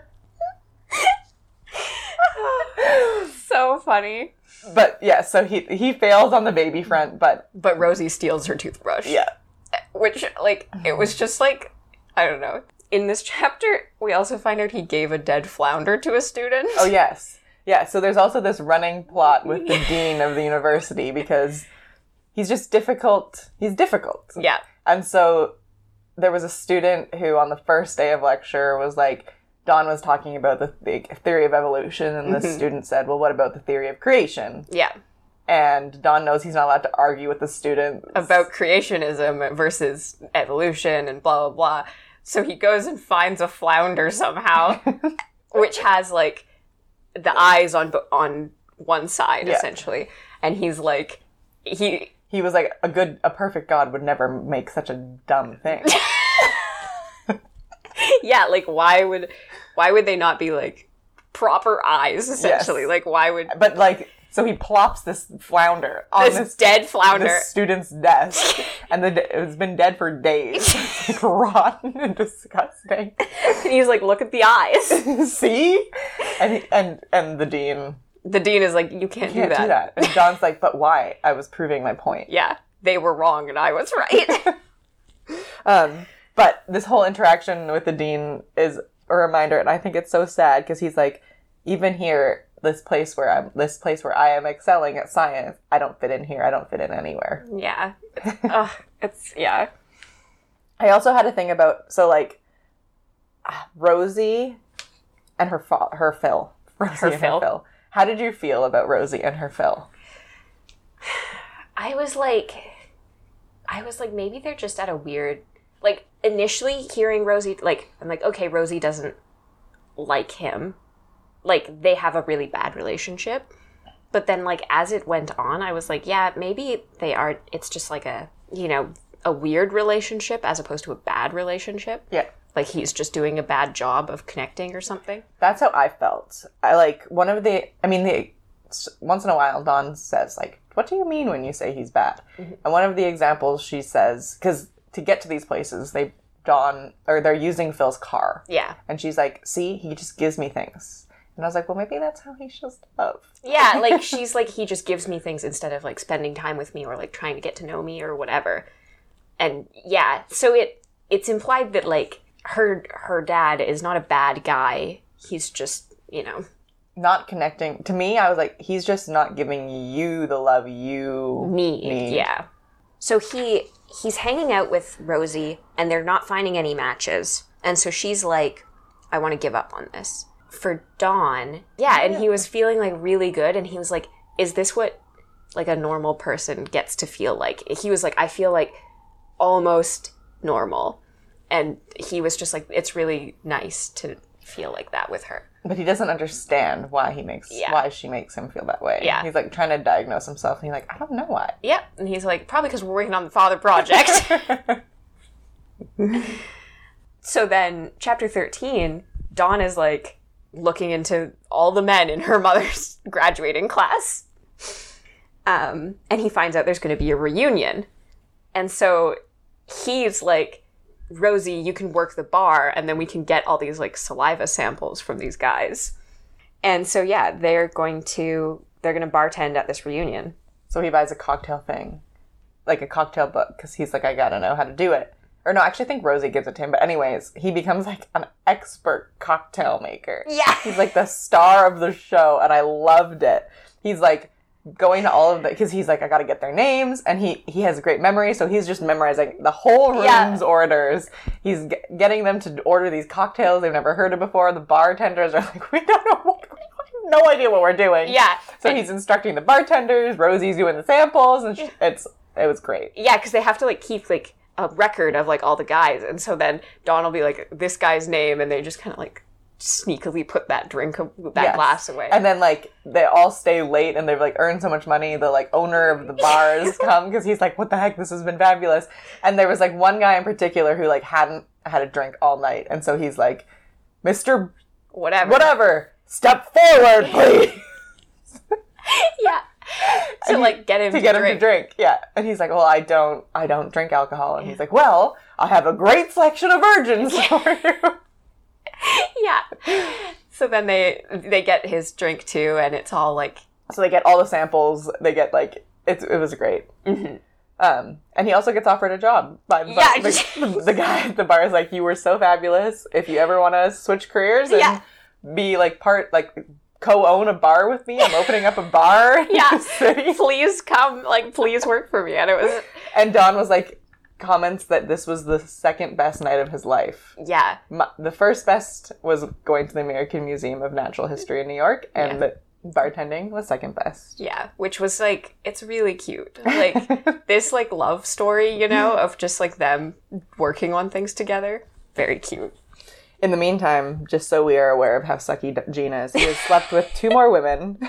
So funny. But yeah, so he he fails on the baby front, but But Rosie steals her toothbrush. yeah. Which, like, it was just, like, I don't know. In this chapter, we also find out he gave a dead flounder to a student. Oh, yes. Yeah, so there's also this running plot with the dean of the university because he's just difficult. He's difficult. Yeah. And so there was a student who on the first day of lecture was like, Dawn was talking about the, the theory of evolution, and the student said, well, what about the theory of creation? Yeah. And Dawn knows he's not allowed to argue with the student. About creationism versus evolution and blah, blah, blah. So he goes and finds a flounder somehow, which has, like, the eyes on on one side, Yeah. essentially. And he's like, he... He was like, a good, a perfect God would never make such a dumb thing. Yeah, like, why would why would they not be, like, proper eyes, essentially? Yes. Like, why would... But like, so he plops this flounder on This, this, dead flounder. this student's desk, and the, it's been dead for days. It's like rotten and disgusting. And he's like, look at the eyes. See? And, he, and and the dean The dean is like, you can't, can't do that. do that. And John's like, but why? I was proving my point. Yeah, they were wrong and I was right. Um, but this whole interaction with the dean is a reminder, and I think it's so sad because he's like, even here, this place where I'm, this place where I am excelling at science, I don't fit in here. I don't fit in anywhere. Yeah. It's, ugh, it's, yeah. I also had a thing about, so like, Rosie and her fa- her Phil. Rosie Her and Phil. her Phil. How did you feel about Rosie and her Phil? I was like, I was like, maybe they're just at a weird, like, initially hearing Rosie, like, I'm like, okay, Rosie doesn't like him. Like, they have a really bad relationship. But then, like, as it went on, I was like, yeah, maybe they are, it's just like a, you know, a weird relationship as opposed to a bad relationship. Yeah. Like, he's just doing a bad job of connecting or something. That's how I felt. I like, one of the, I mean, the, once in a while, Dawn says, like, what do you mean when you say he's bad? Mm-hmm. And one of the examples she says, because to get to these places, they, Dawn, or they're using Phil's car. Yeah. And she's like, see, he just gives me things. And I was like, well, maybe that's how he shows love. Yeah, like, she's like, he just gives me things instead of, like, spending time with me or, like, trying to get to know me or whatever. And, yeah, so it it's implied that, like, her her dad is not a bad guy. He's just, you know... Not connecting. To me, I was like, he's just not giving you the love you need. need. Yeah. So he he's hanging out with Rosie, and they're not finding any matches. And so she's like, I want to give up on this. For Dawn, yeah, and he was feeling, like, really good, and he was like, is this what, like, a normal person gets to feel like? He was like, I feel, like, almost normal. And he was just like, it's really nice to feel like that with her. But he doesn't understand why he makes yeah. why she makes him feel that way. Yeah. He's, like, trying to diagnose himself, and he's like, I don't know why. Yeah, and he's like, probably because we're working on the Father Project. So then, chapter thirteen, Dawn is, like, looking into all the men in her mother's graduating class. Um, and he finds out there's going to be a reunion. And so he's like, Rosie, you can work the bar, and then we can get all these, like, saliva samples from these guys. And so, yeah, they're going to, they're going to bartend at this reunion. So he buys a cocktail thing, like a cocktail book, because he's like, I gotta know how to do it. Or no, actually I think Rosie gives it to him. But anyways, he becomes, like, an expert cocktail maker. Yeah. He's, like, the star of the show, and I loved it. He's, like, going to all of the... Because he's, like, I gotta get their names, and he, he has a great memory, so he's just memorizing the whole room's yeah. orders. He's g- getting them to order these cocktails they've never heard of before. The bartenders are like, we don't know what... We have no idea what we're doing. Yeah. So and he's instructing the bartenders, Rosie's doing the samples, and she, it's it was great. Yeah, because they have to, like, keep, like... a record of, like, all the guys, and so then Dawn will be like, this guy's name, and they just kind of, like, sneakily put that drink, that yes. glass away. And then, like, they all stay late, and they've, like, earned so much money, the, like, owner of the bars come, because he's like, what the heck, this has been fabulous. And there was, like, one guy in particular who, like, hadn't had a drink all night, and so he's like, Mister Whatever. Whatever, step forward, please. Yeah. To, he, like, get him to, to get drink. him to drink, yeah. And he's like, well, I don't, I don't drink alcohol. And he's like, well, I have a great selection of virgins for you. Yeah. So then they they get his drink too, and it's all like... So they get all the samples. They get, like, it's, it was great. Mm-hmm. Um, and he also gets offered a job. By, by yeah. the, the guy at the bar is like, you were so fabulous. If you ever want to switch careers and yeah. be, like, part, like... co-own a bar with me. I'm opening up a bar in yeah. the city. Please come, like, please work for me. And it was... And Dawn was like, comments that this was the second best night of his life. Yeah. My, the first best was going to the American Museum of Natural History in New York, and yeah. the bartending was second best. Yeah, which was, like, it's really cute. Like, this, like, love story, you know, of just, like, them working on things together. Very cute. In the meantime, just so we are aware of how sucky Gene is, he has slept with two more women.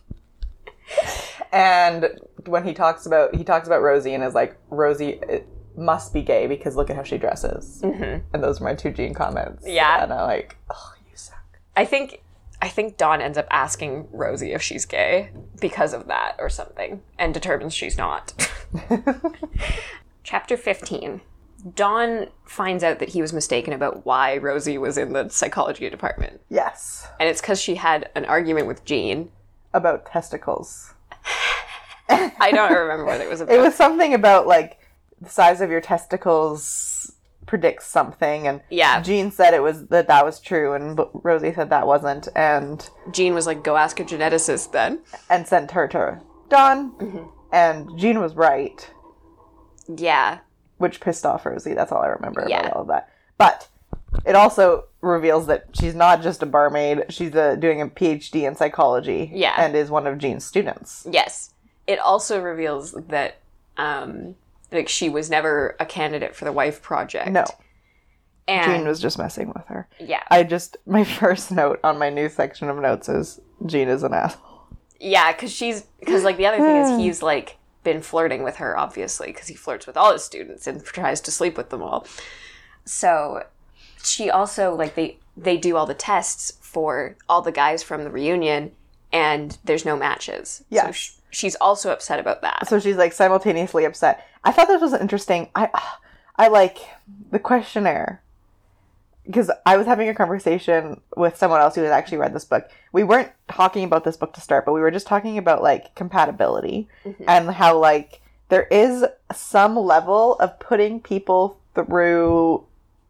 And when he talks about, he talks about Rosie and is like, Rosie must be gay because look at how she dresses. Mm-hmm. And those are my two Gene comments. Yeah. And I'm like, oh, you suck. I think, I think Dawn ends up asking Rosie if she's gay because of that or something and determines she's not. Chapter fifteen. Dawn finds out that he was mistaken about why Rosie was in the psychology department. Yes. And it's because she had an argument with Gene. About testicles. I don't remember what it was about. It was something about, like, the size of your testicles predicts something. And yeah. Gene said it was that that was true, and Rosie said that wasn't. And Gene was like, go ask a geneticist then. And sent her to Dawn. Mm-hmm. And Gene was right. Yeah. Which pissed off Rosie. That's all I remember yeah. about all of that. But it also reveals that she's not just a barmaid. She's a, doing a P H D in psychology. Yeah. And is one of Gene's students. Yes. It also reveals that um, like she was never a candidate for the wife project. No. And Gene was just messing with her. Yeah. I just, my first note on my new section of notes is Gene is an asshole. Yeah, because she's, because like the other thing is he's like, been flirting with her, obviously, because he flirts with all his students and tries to sleep with them all. So she also, like, they they do all the tests for all the guys from the reunion, and there's no matches. Yeah. So sh- she's also upset about that. So she's, like, simultaneously upset. I thought this was interesting. I, I like the questionnaire. because I was having a conversation with someone else who had actually read this book. We weren't talking about this book to start, but we were just talking about, like, compatibility mm-hmm. and how, like, there is some level of putting people through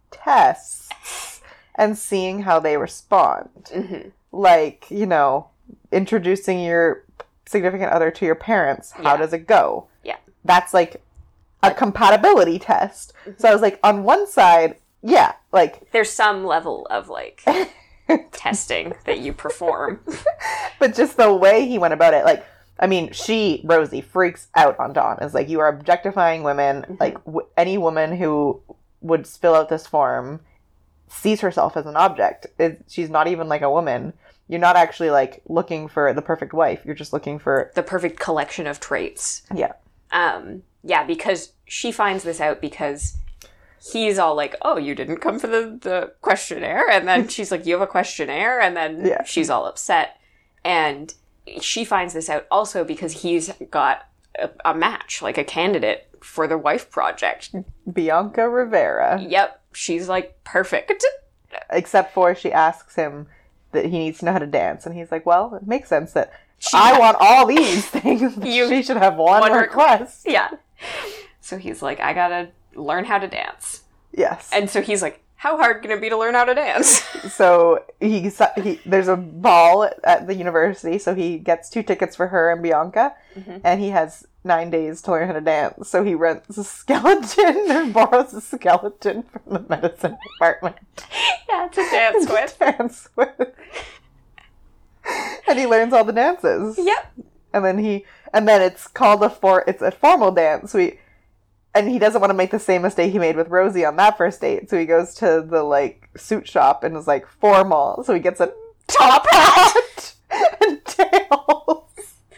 tests and seeing how they respond. Mm-hmm. Like, you know, introducing your significant other to your parents. How yeah. does it go? Yeah. That's, like, a compatibility test. Mm-hmm. So I was like, on one side, yeah, like... There's some level of, like, testing that you perform. But just the way he went about it, like, I mean, she, Rosie, freaks out on Dawn. It's like, you are objectifying women. Mm-hmm. Like, w- any woman who would fill out this form sees herself as an object. It, she's not even, like, a woman. You're not actually, like, looking for the perfect wife. You're just looking for... The perfect collection of traits. Yeah. Um, yeah, because she finds this out because... He's all like, oh, you didn't come for the, the questionnaire? And then she's like, you have a questionnaire? And then yeah. she's all upset. And she finds this out also because he's got a, a match, like a candidate for the wife project. Bianca Rivera. Yep. She's like, perfect. Except for she asks him that he needs to know how to dance. And he's like, well, it makes sense that she I ha- want all these things. You, she should have one, one request. Re- yeah. So he's like, I gotta... learn how to dance. Yes. And so he's like, how hard can it be to learn how to dance? So he, he there's a ball at the university, so he gets two tickets for her and Bianca, mm-hmm. and he has nine days to learn how to dance. So he rents a skeleton and borrows a skeleton from the medicine department. Yeah, to dance to with. dance with. And he learns all the dances. Yep. And then he, and then it's called a for, it's a formal dance. So he, And he doesn't want to make the same mistake he made with Rosie on that first date. So he goes to the, like, suit shop and is like, formal. So he gets a top hat and tails.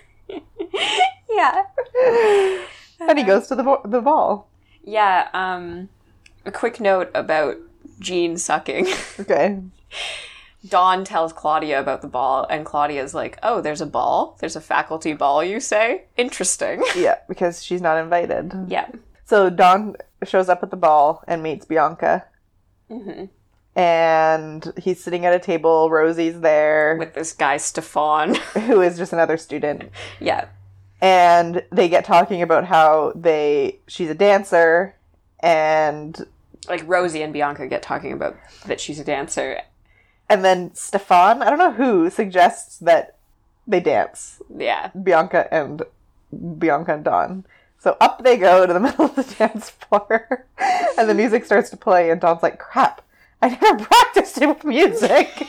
Yeah. And he goes to the vo- the ball. Yeah, um, a quick note about Jean sucking. Okay. Dawn tells Claudia about the ball, and Claudia's like, oh, there's a ball? There's a faculty ball, you say? Interesting. Yeah, because she's not invited. Yeah. So Dawn shows up at the ball and meets Bianca. Mm-hmm. And he's sitting at a table. Rosie's there. With this guy, Stefan. Who is just another student. Yeah. And they get talking about how they she's a dancer. And... Like, Rosie and Bianca get talking about that she's a dancer. And then Stefan, I don't know who, suggests that they dance. Yeah. Bianca and Bianca and Dawn. So up they go to the middle of the dance floor. And the music starts to play, and Dawn's like, crap, I never practiced it with music.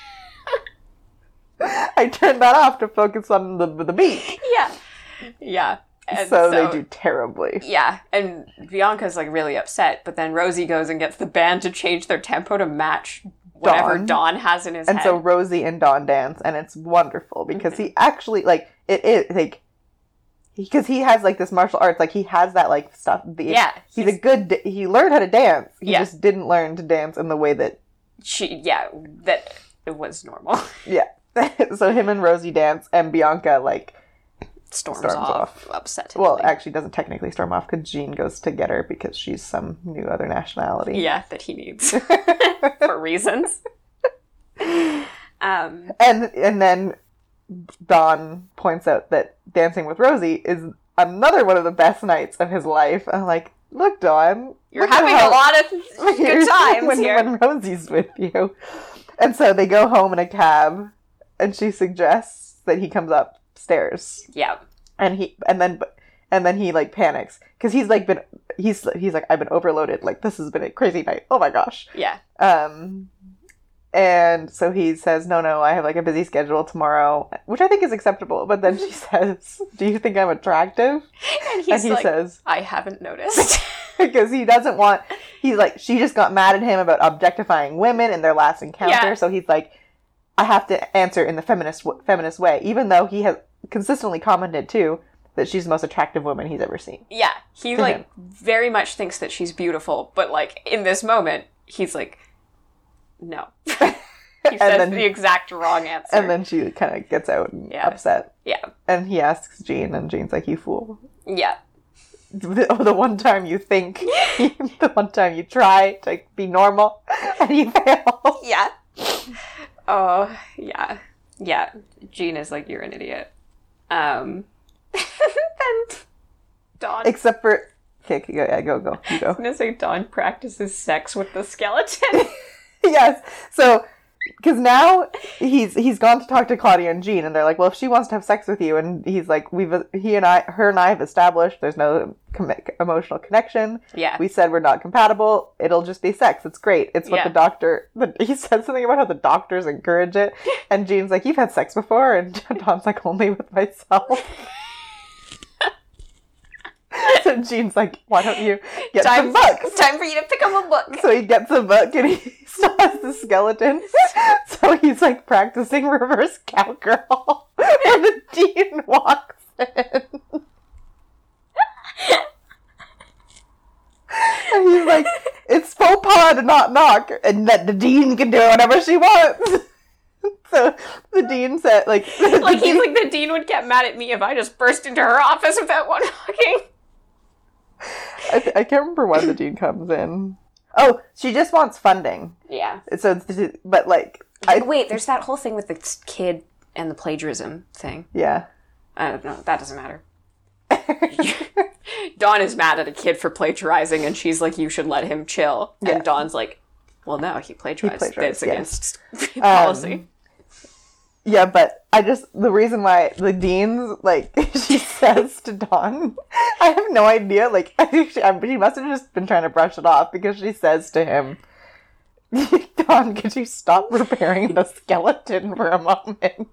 I turned that off to focus on the the beat. Yeah. Yeah. And so, so they do terribly. Yeah. And Bianca's like really upset, but then Rosie goes and gets the band to change their tempo to match whatever Dawn, Dawn has in his and head. And so Rosie and Dawn dance, and it's wonderful because mm-hmm. he actually, like, it is, like, because he has, like, this martial arts, like, he has that, like, stuff. The, yeah. He's, he's a good, he learned how to dance. He yeah. just didn't learn to dance in the way that... She, yeah, that it was normal. Yeah. So him and Rosie dance, and Bianca, like, storms, storms off, off. upset. Well, actually doesn't technically storm off because Jean goes to get her because she's some new other nationality. Yeah, that he needs. For reasons. Um, and and then Dawn points out that dancing with Rosie is another one of the best nights of his life. I'm like, look, Dawn, you're look having how, a lot of good times when, here. When Rosie's with you. And so they go home in a cab, and she suggests that he comes upstairs. Yeah. And he and then and then he like panics because he's like been he's he's like I've been overloaded, like this has been a crazy night, oh my gosh. Yeah. Um and so he says no no I have like a busy schedule tomorrow, which I think is acceptable, but then she says, do you think I'm attractive? And, he's and he like, says, I haven't noticed. Because he doesn't want, he's like, she just got mad at him about objectifying women in their last encounter, yeah. So he's like, I have to answer in the feminist feminist way, even though he has consistently commented too that she's the most attractive woman he's ever seen. Yeah, he like him. very much thinks that she's beautiful, but like in this moment, he's like, no. He says then, the exact wrong answer. And then she kind of gets out and yeah. upset. Yeah. And he asks Jean, and Jean's like, you fool. Yeah. the, oh, the one time you think, the one time you try to be normal, and you fail. Yeah. Oh, yeah. Yeah. Jean is like, you're an idiot. Um, then Dawn... Except for... Okay, go, yeah, go, go, you go. I was going to say Dawn practices sex with the skeleton. Yes, so... Because now he's he's gone to talk to Claudia and Jean, and they're like, well, if she wants to have sex with you, and he's like, we've he and I, her and I have established there's no com- emotional connection. Yeah. We said we're not compatible. It'll just be sex. It's great. It's what Yeah. the doctor, the, he said something about how the doctors encourage it. And Jean's like, you've had sex before? And Dawn's like, only with myself. So Jean's like, why don't you get time, some books? Time for you to pick up a book. So he gets a book and he still has the skeleton. So he's like practicing reverse cowgirl when the dean walks in. And he's like, it's faux pas to not knock, and that the dean can do whatever she wants. So the dean said, like... Like, he's like, the dean would get mad at me if I just burst into her office without one knocking. I, th- I can't remember why the dean comes in. Oh, she just wants funding. Yeah. So, it's, but like... I, Wait, there's that whole thing with the kid and the plagiarism thing. Yeah. I don't know. That doesn't matter. Dawn is mad at a kid for plagiarizing, and she's like, you should let him chill. And Yeah. Dawn's like, well, no, he plagiarized. He plagiarized, It's yeah. against policy. Um, yeah, but I just, the reason why the dean's, like, she says to Dawn, I have no idea, like, I think she, um, she must have just been trying to brush it off, because she says to him, Dawn, could you stop repairing the skeleton for a moment?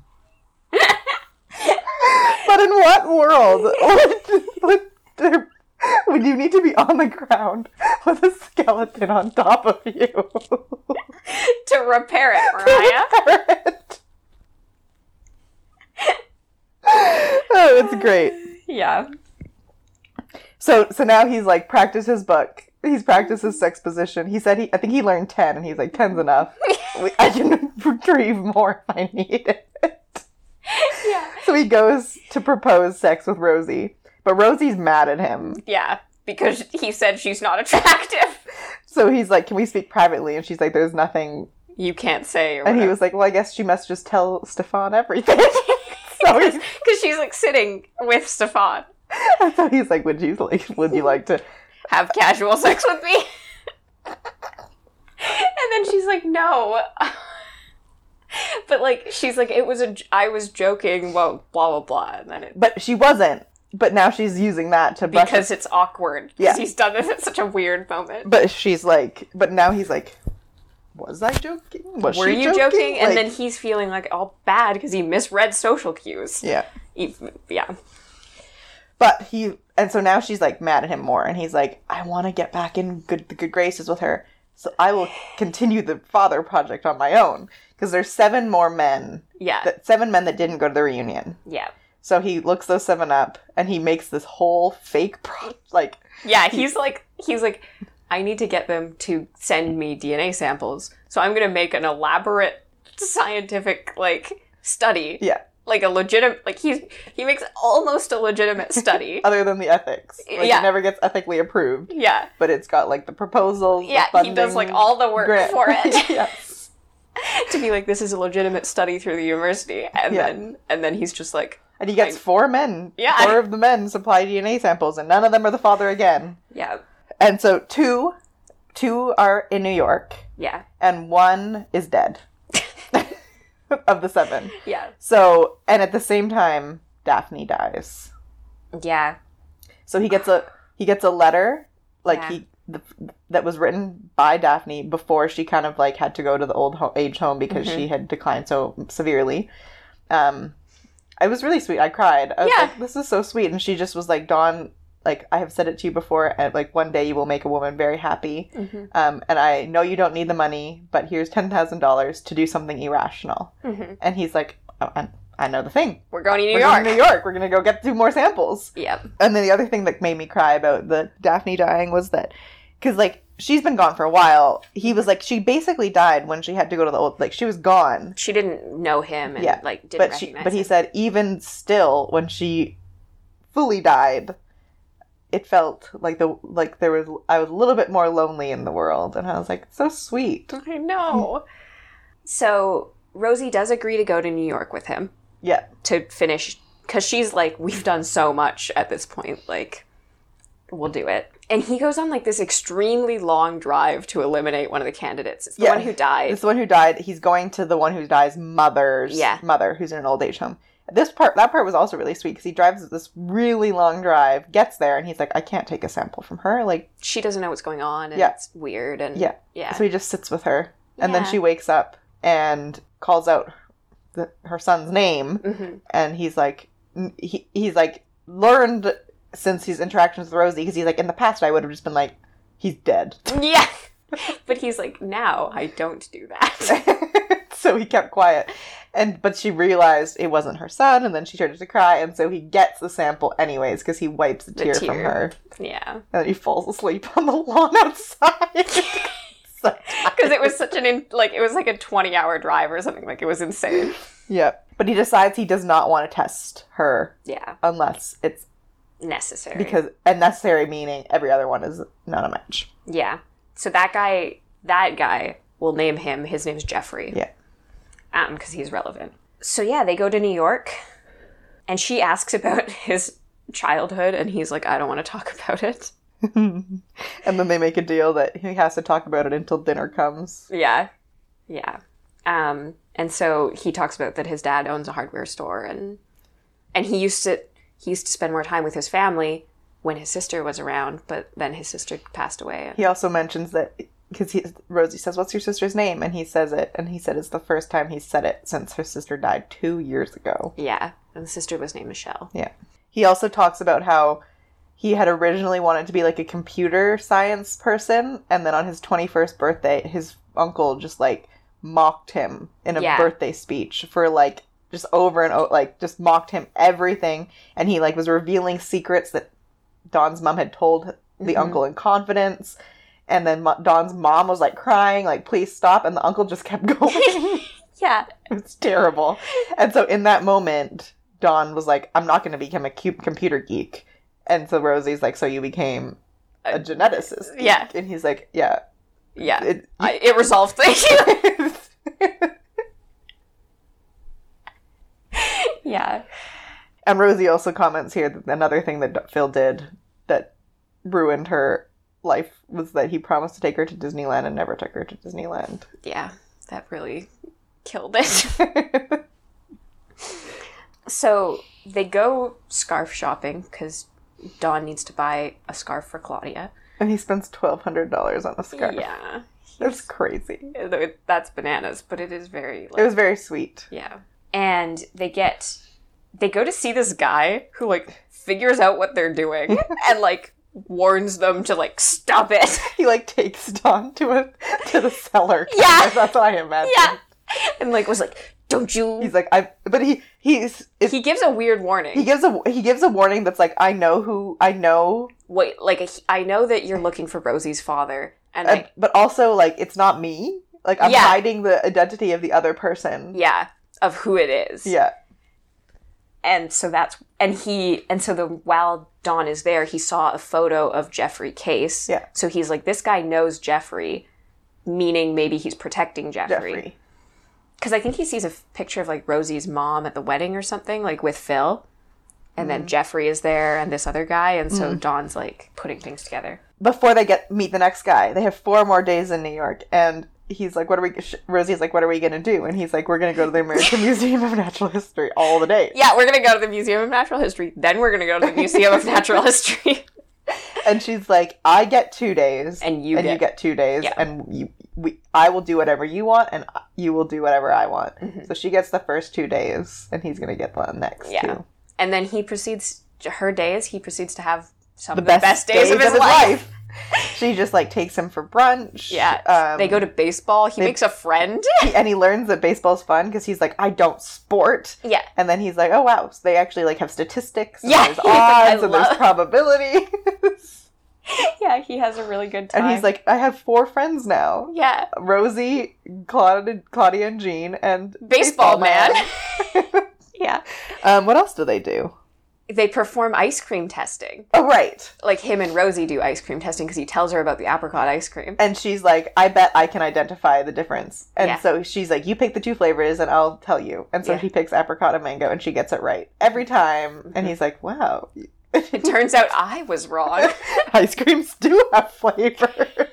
But in what world would, would, there, would you need to be on the ground with a skeleton on top of you? To repair it, Mariah. Repair it. Oh, it's great. Yeah. So, so now he's like practice his book. He's practiced his sex position. He said he, I think he learned ten, and he's like, ten's enough. I can retrieve more if I need it. Yeah. So he goes to propose sex with Rosie, but Rosie's mad at him. Yeah, because he said she's not attractive. So he's like, can we speak privately? And she's like, there's nothing. You can't say. Or And he whatever. was like, well, I guess she must just tell Stefan everything. So he's, Because she's like sitting with Stefan. so he's like, would you like, would you like to Have casual sex with me? And then she's like, no. But like, she's like, it was a, I was joking, well, blah, blah, blah. And then it, But she wasn't. But now she's using that to brush because it's awkward. Yeah. Because he's done this at such a weird moment. But she's like, but now he's like, was I joking? Was Were she you joking? Like, And then he's feeling like all bad because he misread social cues. yeah. Even, yeah. But he, and so now she's like mad at him more, and he's like, I want to get back in good, the good graces with her, so I will continue the father project on my own, because there's seven more men, Yeah. that seven men that didn't go to the reunion. Yeah. So he looks those seven up, and he makes this whole fake, pro- like, Yeah, he's like, he's like, I need to get them to send me D N A samples, so I'm going to make an elaborate scientific, like, study. yeah, Like a legitimate, like he's, he makes almost a legitimate study. other than the ethics. Like, Yeah. it never gets ethically approved, Yeah. but it's got, like, the proposals, the Yeah, he funding, does like all the work grant. for it. Yes. To be like, this is a legitimate study through the university. And Yeah. then, and then he's just like, And he gets I- four men. Yeah. Four of the men supply D N A samples, and none of them are the father again. yeah, And so two, two are in New York, yeah, and one is dead of the seven. yeah, So, and at the same time, Daphne dies. yeah, So he gets a he gets a letter, like Yeah. he the, that was written by Daphne before she kind of like had to go to the old ho- age home because Mm-hmm. she had declined so severely. Um, it was really sweet. I cried. I was Yeah. like, this is so sweet. And she just was like, Dawn, like, I have said it to you before, and like, one day you will make a woman very happy. Mm-hmm. Um, and I know you don't need the money, but here's ten thousand dollars to do something irrational. Mm-hmm. And he's like, oh, I, I know the thing. We're going to New We're York. going to New York. We're going to go get two more samples. Yep. And then the other thing that made me cry about the Daphne dying was that, because, like, she's been gone for a while. He was like, she basically died when she had to go to the old, like, she was gone. She didn't know him and Yeah, like didn't But she, recognize but he him. said, even still, when she fully died, it felt like the like there was I was a little bit more lonely in the world, and I was like, it's so sweet. I know. So Rosie does agree to go to New York with him. Yeah. To finish, because she's like, we've done so much at this point, like, we'll do it. And he goes on like this extremely long drive to eliminate one of the candidates. It's the Yeah. one who died. It's the one who died. He's going to the one who dies mother's Yeah. mother, who's in an old age home. This part, that part was also really sweet because he drives this really long drive, gets there, and he's like, I can't take a sample from her. Like, She doesn't know what's going on, and Yeah. it's weird. And yeah. yeah. So he just sits with her, and then Yeah. she wakes up and calls out the, her son's name, Mhm. and he's like, he, he's like learned since his interactions with Rosie, because he's like, in the past I would have just been like, he's dead. Yeah. But he's like, now I don't do that. So he kept quiet. And but she realized it wasn't her son, and then she started to cry, and so he gets the sample anyways because he wipes a The tear, from tear. her, Yeah. and then he falls asleep on the lawn outside. So Because it was such an, in, like, it was like a twenty hour drive or something. Like, it was insane. yeah, but he decides he does not want to test her Yeah. unless it's Necessary. because and necessary meaning every other one is not a match. Yeah. So that guy, that guy, we'll name him. His name's Jeffrey. Yeah. Um, because he's relevant. So yeah, they go to New York, and she asks about his childhood, and he's like, I don't want to talk about it. And then they make a deal that he has to talk about it until dinner comes. Yeah. Yeah. Um, and so he talks about that his dad owns a hardware store, and and he used to he used to spend more time with his family when his sister was around, but then his sister passed away. He also mentions that because he Rosie says, "What's your sister's name?" and he says it, and he said it's the first time he's said it since her sister died two years ago. Yeah. And the sister was named Michelle. Yeah. He also talks about how he had originally wanted to be like a computer science person, and then on his twenty-first birthday, his uncle just like mocked him in a Yeah. birthday speech for like just over and over, like just mocked him everything, and he like was revealing secrets that Dawn's mom had told the Mhm. uncle in confidence. And then Mo- Dawn's mom was like crying, like, please stop. And the uncle just kept going. Yeah. It's terrible. And so in that moment, Dawn was like, I'm not going to become a cute computer geek. And so Rosie's like, so you became a geneticist. Geek. Yeah. And he's like, yeah. Yeah. It, I, it resolved things. Yeah. And Rosie also comments here that another thing that Phil did that ruined her life was that he promised to take her to Disneyland and never took her to Disneyland. Yeah. That really killed it. So they go scarf shopping because Dawn needs to buy a scarf for Claudia. And he spends twelve hundred dollars on a scarf. Yeah. That's crazy. That's bananas, but it is very, like, It was very sweet. yeah. And they get, they go to see this guy who, like, figures out what they're doing and, like, warns them to, like, stop it. He like takes Dawn to a to the cellar. Yeah. That's what I imagine. Yeah. And, like, was like, don't you... He's like, I. But he he's it's, He gives a weird warning. he gives a he gives a warning that's like, I know who I know, Wait, like, I know that you're looking for Rosie's father, and and, I, but also like it's not me. Like I'm Yeah. hiding the identity of the other person. yeah, of who it is. Yeah. And so that's, and he, and so the, while Dawn is there, he saw a photo of Jeffrey Case. Yeah. So he's like, this guy knows Jeffrey, meaning maybe he's protecting Jeffrey. Jeffrey. Because I think he sees a f- picture of, like, Rosie's mom at the wedding or something, like, with Phil. And then Jeffrey is there and this other guy. And so Dawn's, like, putting things together. Before they get meet the next guy, they have four more days in New York, and he's like, "What are we?" Rosie's like, "What are we gonna do?" And he's like, "We're gonna go to the American Museum of Natural History all the days." Yeah, we're going to go to the Museum of Natural History. Then we're going to go to the Museum of Natural History. And she's like, "I get two days, And you and get- you get two days, Yeah. and you, we, I will do whatever you want, and you will do whatever I want." So she gets the first two days, and he's gonna get the next Yeah. two. And then he proceeds, her days, he proceeds to have some The of the best, best, days, of his, life. She just like takes him for brunch. Yeah. um, they go to baseball. He they- makes a friend. he- and he learns that baseball's fun because he's like, "I don't sport." Yeah. And then he's like, "Oh wow!" So they actually like have statistics. And Yeah, there's he's like, I odds and there's love- probability. Yeah, he has a really good time. And he's like, "I have four friends now: yeah, Rosie, Claudia, Claudia and Jean, and baseball, man. Yeah. um, what else do they do? they perform ice cream testing. Oh, right. Like, him and Rosie do ice cream testing because he tells her about the apricot ice cream. And she's like, I bet I can identify the difference. And Yeah. so she's like, you pick the two flavors and I'll tell you. And so Yeah. she picks apricot and mango and she gets it right every time. Mm-hmm. And he's like, wow. It turns out I was wrong. Ice creams do have flavors.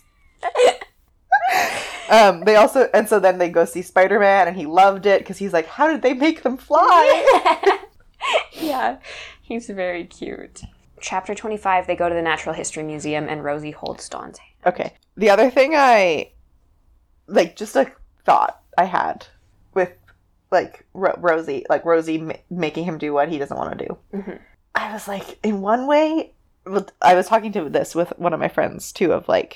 um, they also, and so then they go see Spider-Man and he loved it because he's like, how did they make them fly? Yeah, he's very cute. Chapter twenty-five, they go to the Natural History Museum and Rosie holds Dawn's hand. Okay. The other thing I, like, just a thought I had with, like, Ro- Rosie, like, Rosie ma- making him do what he doesn't want to do. Mm-hmm. I was like, in one way, I was talking to this with one of my friends, too, of, like,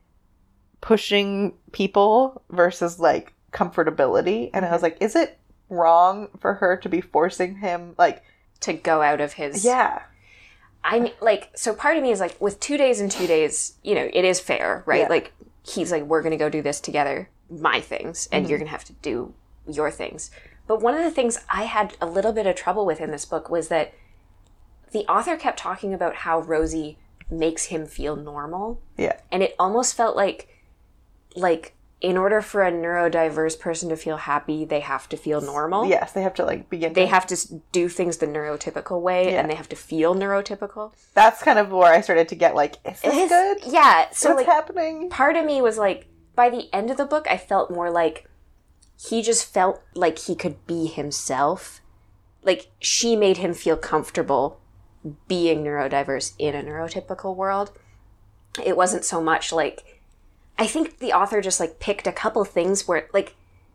pushing people versus, like, comfortability. And I was like, is it wrong for her to be forcing him, like... To go out of his... Yeah. I mean, like, so part of me is like, with two days and two days, you know, it is fair, right? Yeah. Like, he's like, we're going to go do this together, my things, and Mm-hmm. you're going to have to do your things. But one of the things I had a little bit of trouble with in this book was that the author kept talking about how Rosie makes him feel normal. Yeah. And it almost felt like, like, in order for a neurodiverse person to feel happy, they have to feel normal. Yes, they have to, like, begin They to... have to s- do things the neurotypical way, Yeah. and they have to feel neurotypical. That's kind of where I started to get, like, is this It is- good? Yeah. So, What's like, happening? part of me was like, by the end of the book, I felt more like he just felt like he could be himself. Like, she made him feel comfortable being neurodiverse in a neurotypical world. It wasn't so much like... I think the author just, like, picked a couple things where, like,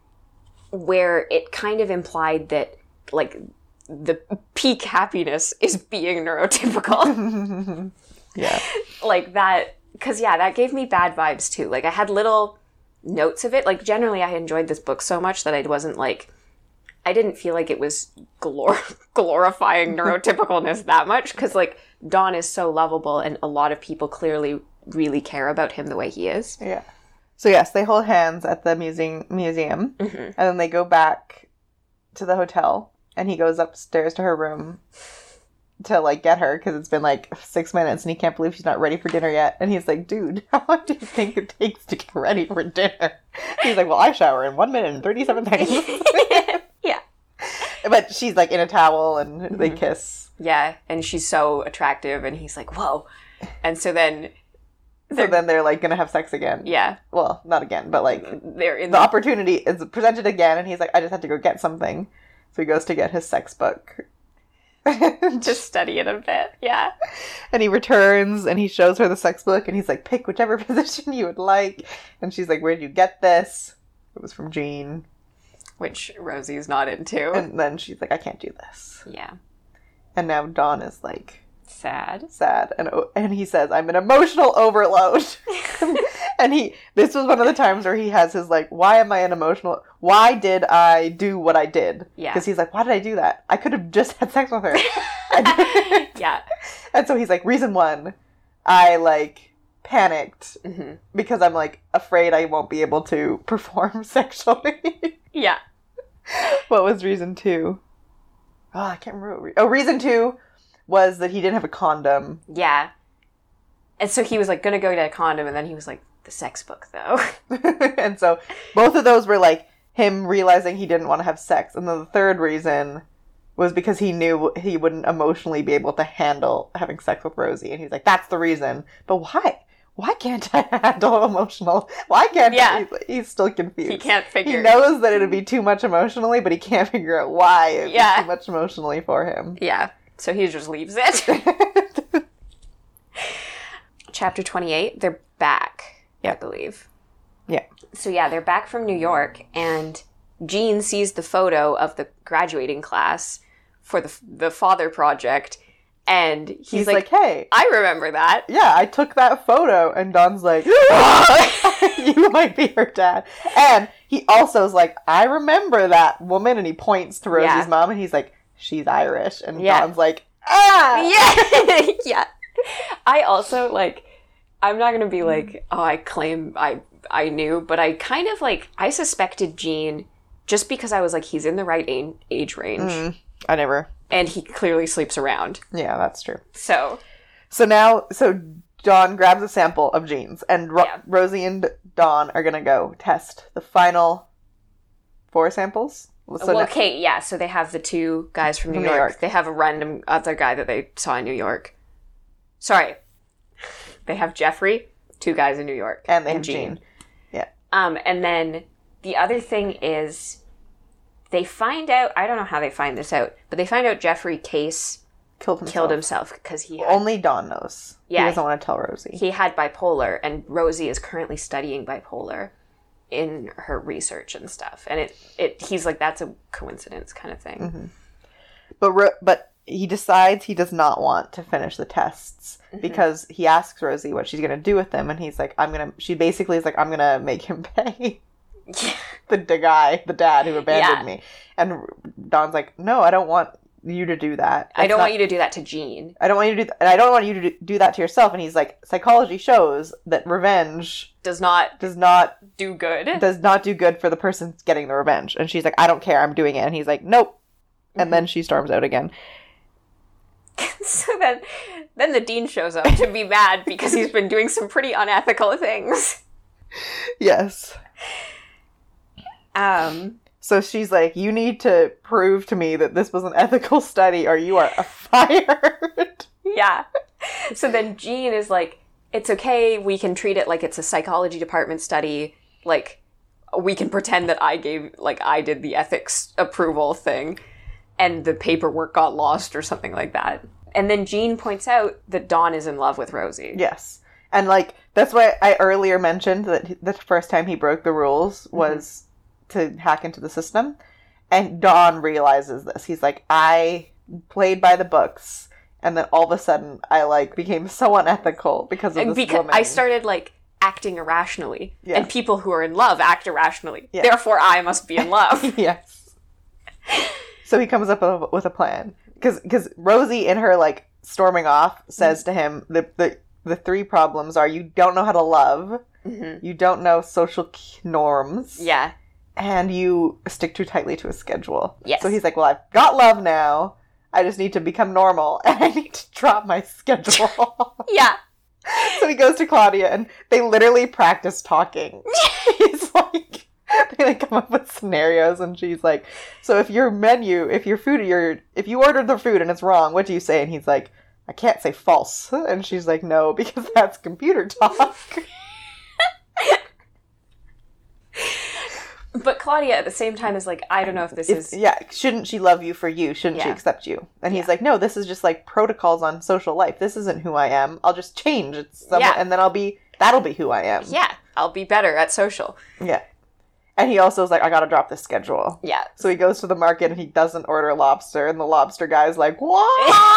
where it kind of implied that, like, the peak happiness is being neurotypical. Yeah. Like, that, because, yeah, that gave me bad vibes, too. Like, I had little notes of it. Like, generally, I enjoyed this book so much that I wasn't, like, I didn't feel like it was glor- glorifying neurotypicalness that much, because, like, Dawn is so lovable, and a lot of people clearly really care about him the way he is. Yeah. So yes, they hold hands at the museum, museum, Mm-hmm. and then they go back to the hotel, and he goes upstairs to her room to, like, get her, because it's been, like, six minutes, and he can't believe she's not ready for dinner yet. And he's like, dude, how long do you think it takes to get ready for dinner? He's like, well, I shower in one minute and thirty-seven seconds. Yeah. But she's, like, in a towel, and mm-hmm. they kiss. Yeah, and she's so attractive, and he's like, whoa. And so then... So then they're, like, gonna have sex again. Yeah. Well, not again, but, like, they're in the opportunity is presented again, and he's like, I just had to go get something. So he goes to get his sex book. to study it a bit. Yeah. And he returns, and he shows her the sex book, and he's like, pick whichever position you would like. And she's like, where'd you get this? It was from Jean. Which Rosie's not into. And then she's like, I can't do this. Yeah. And now Dawn is, like... Sad. Sad. And and he says, I'm an emotional overload. And he... This was one of the times where he has his, like, why am I an emotional... Why did I do what I did? Yeah. Because he's like, why did I do that? I could have just had sex with her. Yeah. And so he's like, reason one, I, like, panicked Mm-hmm. because I'm, like, afraid I won't be able to perform sexually. Yeah. What was reason two? Oh, I can't remember. What re- oh, reason two was that he didn't have a condom. Yeah. And so he was, like, gonna go get a condom, and then he was like, the sex book, though. And so both of those were, like, him realizing he didn't want to have sex. And then the third reason was because he knew he wouldn't emotionally be able to handle having sex with Rosie. And he's like, that's the reason. But why? Why can't I handle emotional? Why can't Yeah. I? He's still confused. He can't figure... He knows that it would be too much emotionally, but he can't figure out why it would Yeah. be too much emotionally for him. Yeah. So he just leaves it. Chapter twenty-eight, they're back, Yeah. I believe. Yeah. So yeah, they're back from New York, and Jean sees the photo of the graduating class for the the father project, and he's, He's like, like, hey, I remember that. yeah, I took that photo. And Don's like, you might be her dad. And he also is like, I remember that woman. And he points to Rosie's Yeah. mom, and he's like, she's Irish. And Yeah. Don's like, ah! Yeah. Yeah. I also, like, I'm not going to be like, oh, I claim I I knew, but I kind of, like, I suspected Jean just because I was like, he's in the right a- age range. Mm, I never. And he clearly sleeps around. Yeah, that's true. So... So now, so Dawn grabs a sample of Jean's, and Ro- Yeah. Rosie and Dawn are going to go test the final four samples. So well, now- okay, yeah, so they have the two guys from New, From New York. York. They have a random other guy that they saw in New York. Sorry. They have Jeffrey, two guys in New York. and they have Jean. Yeah. Um, and then the other thing is they find out, I don't know how they find this out, but they find out Jeffrey Case Killed himself. killed himself because he had, Only Dawn knows. Yeah. He doesn't want to tell Rosie. he had bipolar, and Rosie is currently studying bipolar in her research and stuff. And it, it he's like, that's a coincidence kind of thing. Mm-hmm. But Ro- but he decides he does not want to finish the tests Mm-hmm. because he asks Rosie what she's going to do with them, and he's like, I'm going to, she basically is like, I'm going to make him pay. Yeah. the, the guy, the dad who abandoned Yeah. me. And Dawn's like, no, I don't want you to do that. I It's don't not- want you to do that to Jean. I don't want you to do th- and I don't want you to do, do that to yourself. And he's like, psychology shows that revenge Does not does not do good. does not do good for the person getting the revenge. And she's like, I don't care, I'm doing it. And he's like, nope. And then she storms out again. So then, then the dean shows up to be mad because he's been doing some pretty unethical things. Yes. Um, So she's like, you need to prove to me that this was an ethical study or you are fired. yeah. So then Jean is like, it's okay, we can treat it like it's a psychology department study. Like, we can pretend that I gave, like, I did the ethics approval thing and the paperwork got lost or something like that. And then Jean points out that Dawn is in love with Rosie. Yes. And like, that's why I earlier mentioned that the first time he broke the rules was to hack into the system. And Dawn realizes this. He's like, I played by the books. And then all of a sudden, I like became so unethical because of And this because woman. I started, like, acting irrationally. Yeah. And people who are in love act irrationally. Yeah. Therefore, I must be in love. Yes. So he comes up with a, with a plan. Because Rosie, in her, like, storming off, says to him, the, the, the three problems are you don't know how to love, Mm-hmm. you don't know social norms, Yeah. and you stick too tightly to a schedule. Yes. So he's like, well, I've got love now. I just need to become normal, and I need to drop my schedule. Yeah. So he goes to Claudia, and they literally practice talking. He's like, they like come up with scenarios, and she's like, so if your menu, if your food, your if you ordered the food and it's wrong, what do you say? And he's like, I can't say false. And she's like, no, because that's computer talk. But Claudia, at the same time, is like, I don't know if this If, is... yeah, shouldn't she love you for you? Shouldn't she Yeah. accept you? And he's Yeah. like, no, this is just like protocols on social life. This isn't who I am. I'll just change. It's someone, Yeah. and then I'll be, that'll be who I am. Yeah, I'll be better at social. Yeah. And he also is like, I gotta drop this schedule. Yeah. So he goes to the market and he doesn't order lobster, and the lobster guy's like, what?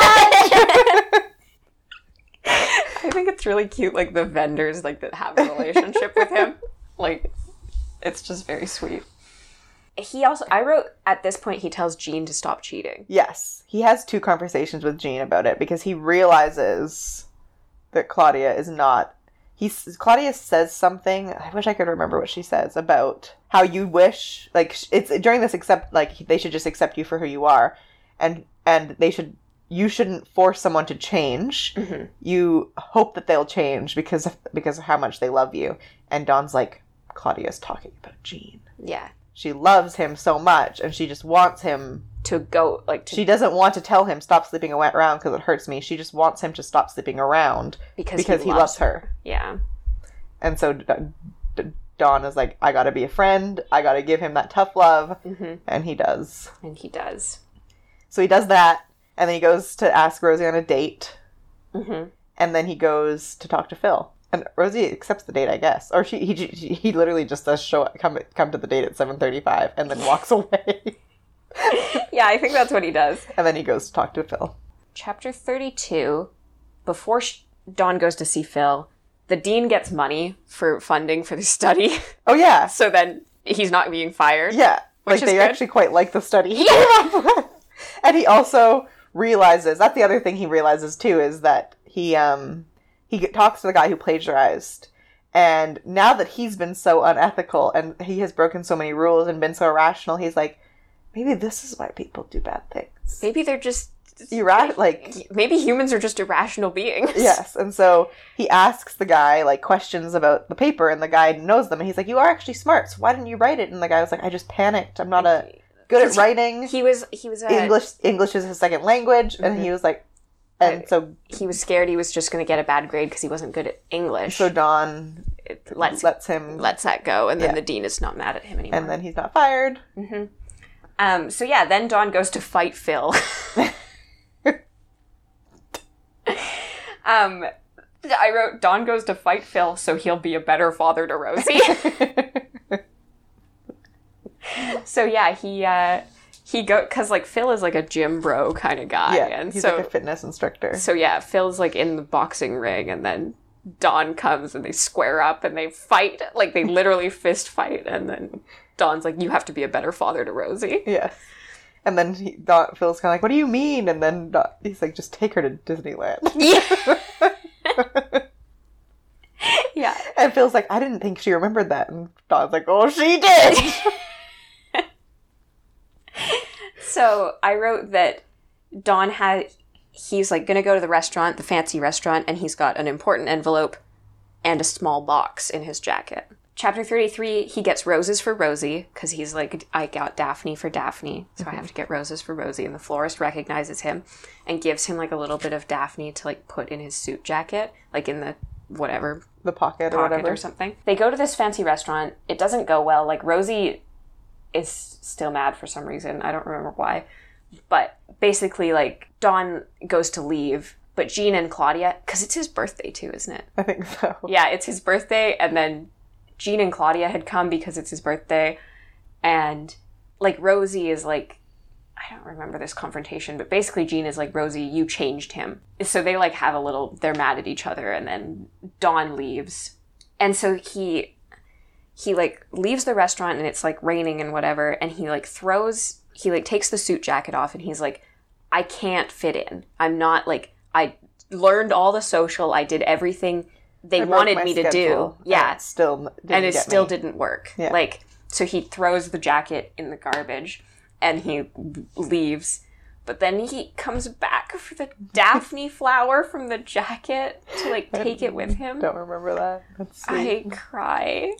I think it's really cute, like, the vendors, like, that have a relationship with him. Like, it's just very sweet. He also, I wrote, at this point, he tells Jean to stop cheating. Yes. He has two conversations with Jean about it because he realizes that Claudia is not. He's, Claudia says something, I wish I could remember what she says, about how you wish, like, it's during this accept, like, they should just accept you for who you are. And, and they should, you shouldn't force someone to change. Mm-hmm. You hope that they'll change because of, because of how much they love you. And Dawn's like, Claudia's talking about Jean. Yeah. She loves him so much, and she just wants him. To go, like, to... She doesn't want to tell him, stop sleeping around because it hurts me. She just wants him to stop sleeping around because because he, he loves, loves her. Yeah. And so D- D- Dawn is like, I gotta be a friend. I gotta give him that tough love. Mm-hmm. And he does. And he does. So he does that, and then he goes to ask Rosie on a date. Mm-hmm. And then he goes to talk to Phil. And Rosie accepts the date, I guess. Or she he he, he literally just does show come come to the date at seven thirty-five and then walks away. Yeah, I think that's what he does. And then he goes to talk to Phil. Chapter thirty-two, before sh- Dawn goes to see Phil, the dean gets money for funding for the study. Oh, yeah. So then he's not being fired. Yeah. Which Like, is they good. actually quite like the study he came up with. And he also realizes, that's the other thing he realizes, too, is that he, um, he talks to the guy who plagiarized. And now that he's been so unethical and he has broken so many rules and been so irrational, he's like, maybe this is why people do bad things. Maybe they're just... You're right, like... Maybe humans are just irrational beings. Yes, and so he asks the guy, like, questions about the paper, and the guy knows them, and he's like, you are actually smart, so why didn't you write it? And the guy was like, I just panicked. I'm not a good at writing. He was... He was a, English English is his second language, mm-hmm. and he was like... And so... He was scared he was just going to get a bad grade because he wasn't good at English. So Dawn it lets, lets him... Lets that go, and then yeah. the dean is not mad at him anymore. And then he's not fired. Mm-hmm. Um, so yeah, then Dawn goes to fight Phil. um, I wrote, Dawn goes to fight Phil so he'll be a better father to Rosie. So yeah, he, uh, he go, cause like Phil is like a gym bro kind of guy. Yeah, and he's so, like a fitness instructor. So yeah, Phil's like in the boxing ring, and then Dawn comes and they square up and they fight, like they literally fist fight, and then Dawn's like, you have to be a better father to Rosie. Yes. And then he, Dawn, Phil's kind of like, what do you mean? And then Dawn, he's like, just take her to Disneyland. Yeah. Yeah. And Phil's like, I didn't think she remembered that. And Dawn's like, oh, she did. So I wrote that Dawn had, he's like going to go to the restaurant, the fancy restaurant, and he's got an important envelope and a small box in his jacket. Chapter thirty-three, he gets roses for Rosie, because he's like, I got Daphne for Daphne, so mm-hmm. I have to get roses for Rosie. And the florist recognizes him and gives him like a little bit of Daphne to like put in his suit jacket, like in the whatever. The pocket, pocket or whatever. Or something. They go to this fancy restaurant. It doesn't go well. Like Rosie is still mad for some reason. I don't remember why. But basically like Dawn goes to leave, but Jean and Claudia, because it's his birthday too, isn't it? I think so. Yeah, it's his birthday, and then Jean and Claudia had come because it's his birthday, and like Rosie is like, I don't remember this confrontation, but basically Jean is like, Rosie, you changed him. So they like have a little, they're mad at each other, and then Dawn leaves. And so he, he like leaves the restaurant, and it's like raining and whatever, and he like throws, he like takes the suit jacket off, and he's like, I can't fit in. I'm not like, I learned all the social, I did everything they wanted me to do. Yeah. And it still didn't And it get still me. didn't work. Yeah. Like, so he throws the jacket in the garbage and he leaves. But then he comes back for the Daphne flower from the jacket to, like, take it with him. Don't remember that. That's I sweet. cry.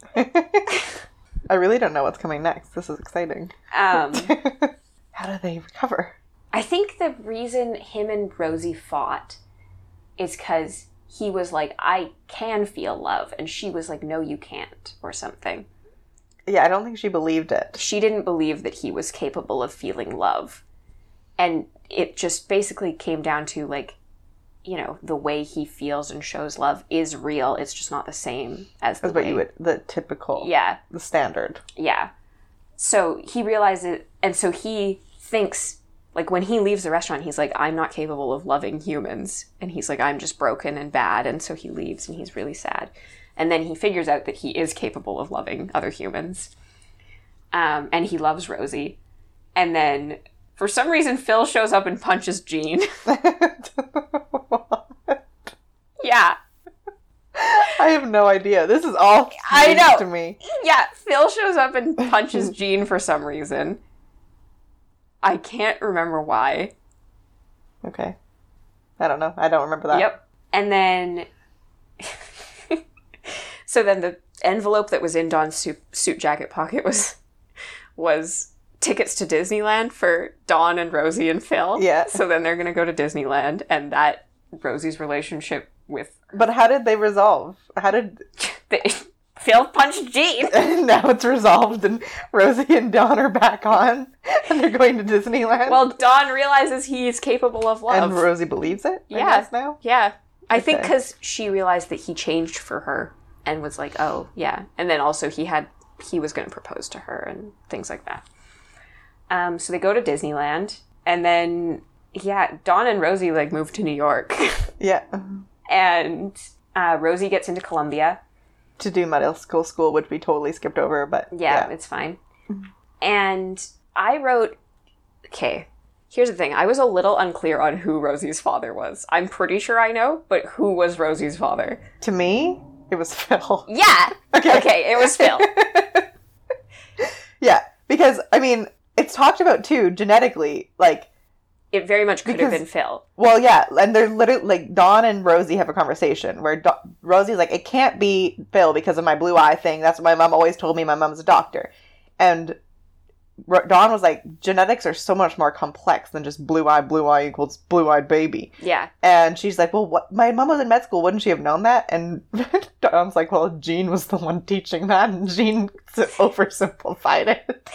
I really don't know what's coming next. This is exciting. Um, How do they recover? I think the reason him and Rosie fought is because he was like, I can feel love. And she was like, no, you can't, or something. Yeah, I don't think she believed it. She didn't believe that he was capable of feeling love. And it just basically came down to, like, you know, the way he feels and shows love is real. It's just not the same as the That's what way... you would, the typical. Yeah. The standard. Yeah. So he realizes, and so he thinks, like, when he leaves the restaurant, he's like, I'm not capable of loving humans. And he's like, I'm just broken and bad. And so he leaves, and he's really sad. And then he figures out that he is capable of loving other humans. Um, and he loves Rosie. And then, for some reason, Phil shows up and punches Jean. Yeah. I have no idea. This is all I know. to me. Yeah, Phil shows up and punches Jean for some reason. I can't remember why. Okay. I don't know. I don't remember that. Yep. And then... so then the envelope that was in Dawn's suit, suit jacket pocket was was tickets to Disneyland for Dawn and Rosie and Phil. Yeah. So then they're going to go to Disneyland, and that Rosie's relationship with... But how did they resolve? How did... they, Phil punched Jean. Now it's resolved, and Rosie and Dawn are back on, and they're going to Disneyland. Well, Dawn realizes he's capable of love. And Rosie believes it, I yeah. guess, now? Yeah. I Okay. think because she realized that he changed for her and was like, oh, yeah. And then also he had, he was going to propose to her and things like that. Um, so they go to Disneyland, and then, yeah, Dawn and Rosie, like, move to New York. Yeah. And uh, Rosie gets into Columbia. To do medical school, which we totally skipped over, but Yeah, yeah. it's fine. And I wrote, okay, here's the thing. I was a little unclear on who Rosie's father was. I'm pretty sure I know, but who was Rosie's father? To me, it was Phil. Yeah! Okay. Okay, it was Phil. Yeah, because, I mean, it's talked about too, genetically, like... It very much could have because- been Phil. Well, yeah, and they're literally, like, Dawn and Rosie have a conversation where Do- Rosie's like, it can't be Phil because of my blue eye thing. That's what my mom always told me. My mom's a doctor. And R- Dawn was like, genetics are so much more complex than just blue eye, blue eye equals blue-eyed baby. Yeah. And she's like, well, what? My mom was in med school. Wouldn't she have known that? And Dawn's like, well, Jean was the one teaching that, and Jean oversimplified it.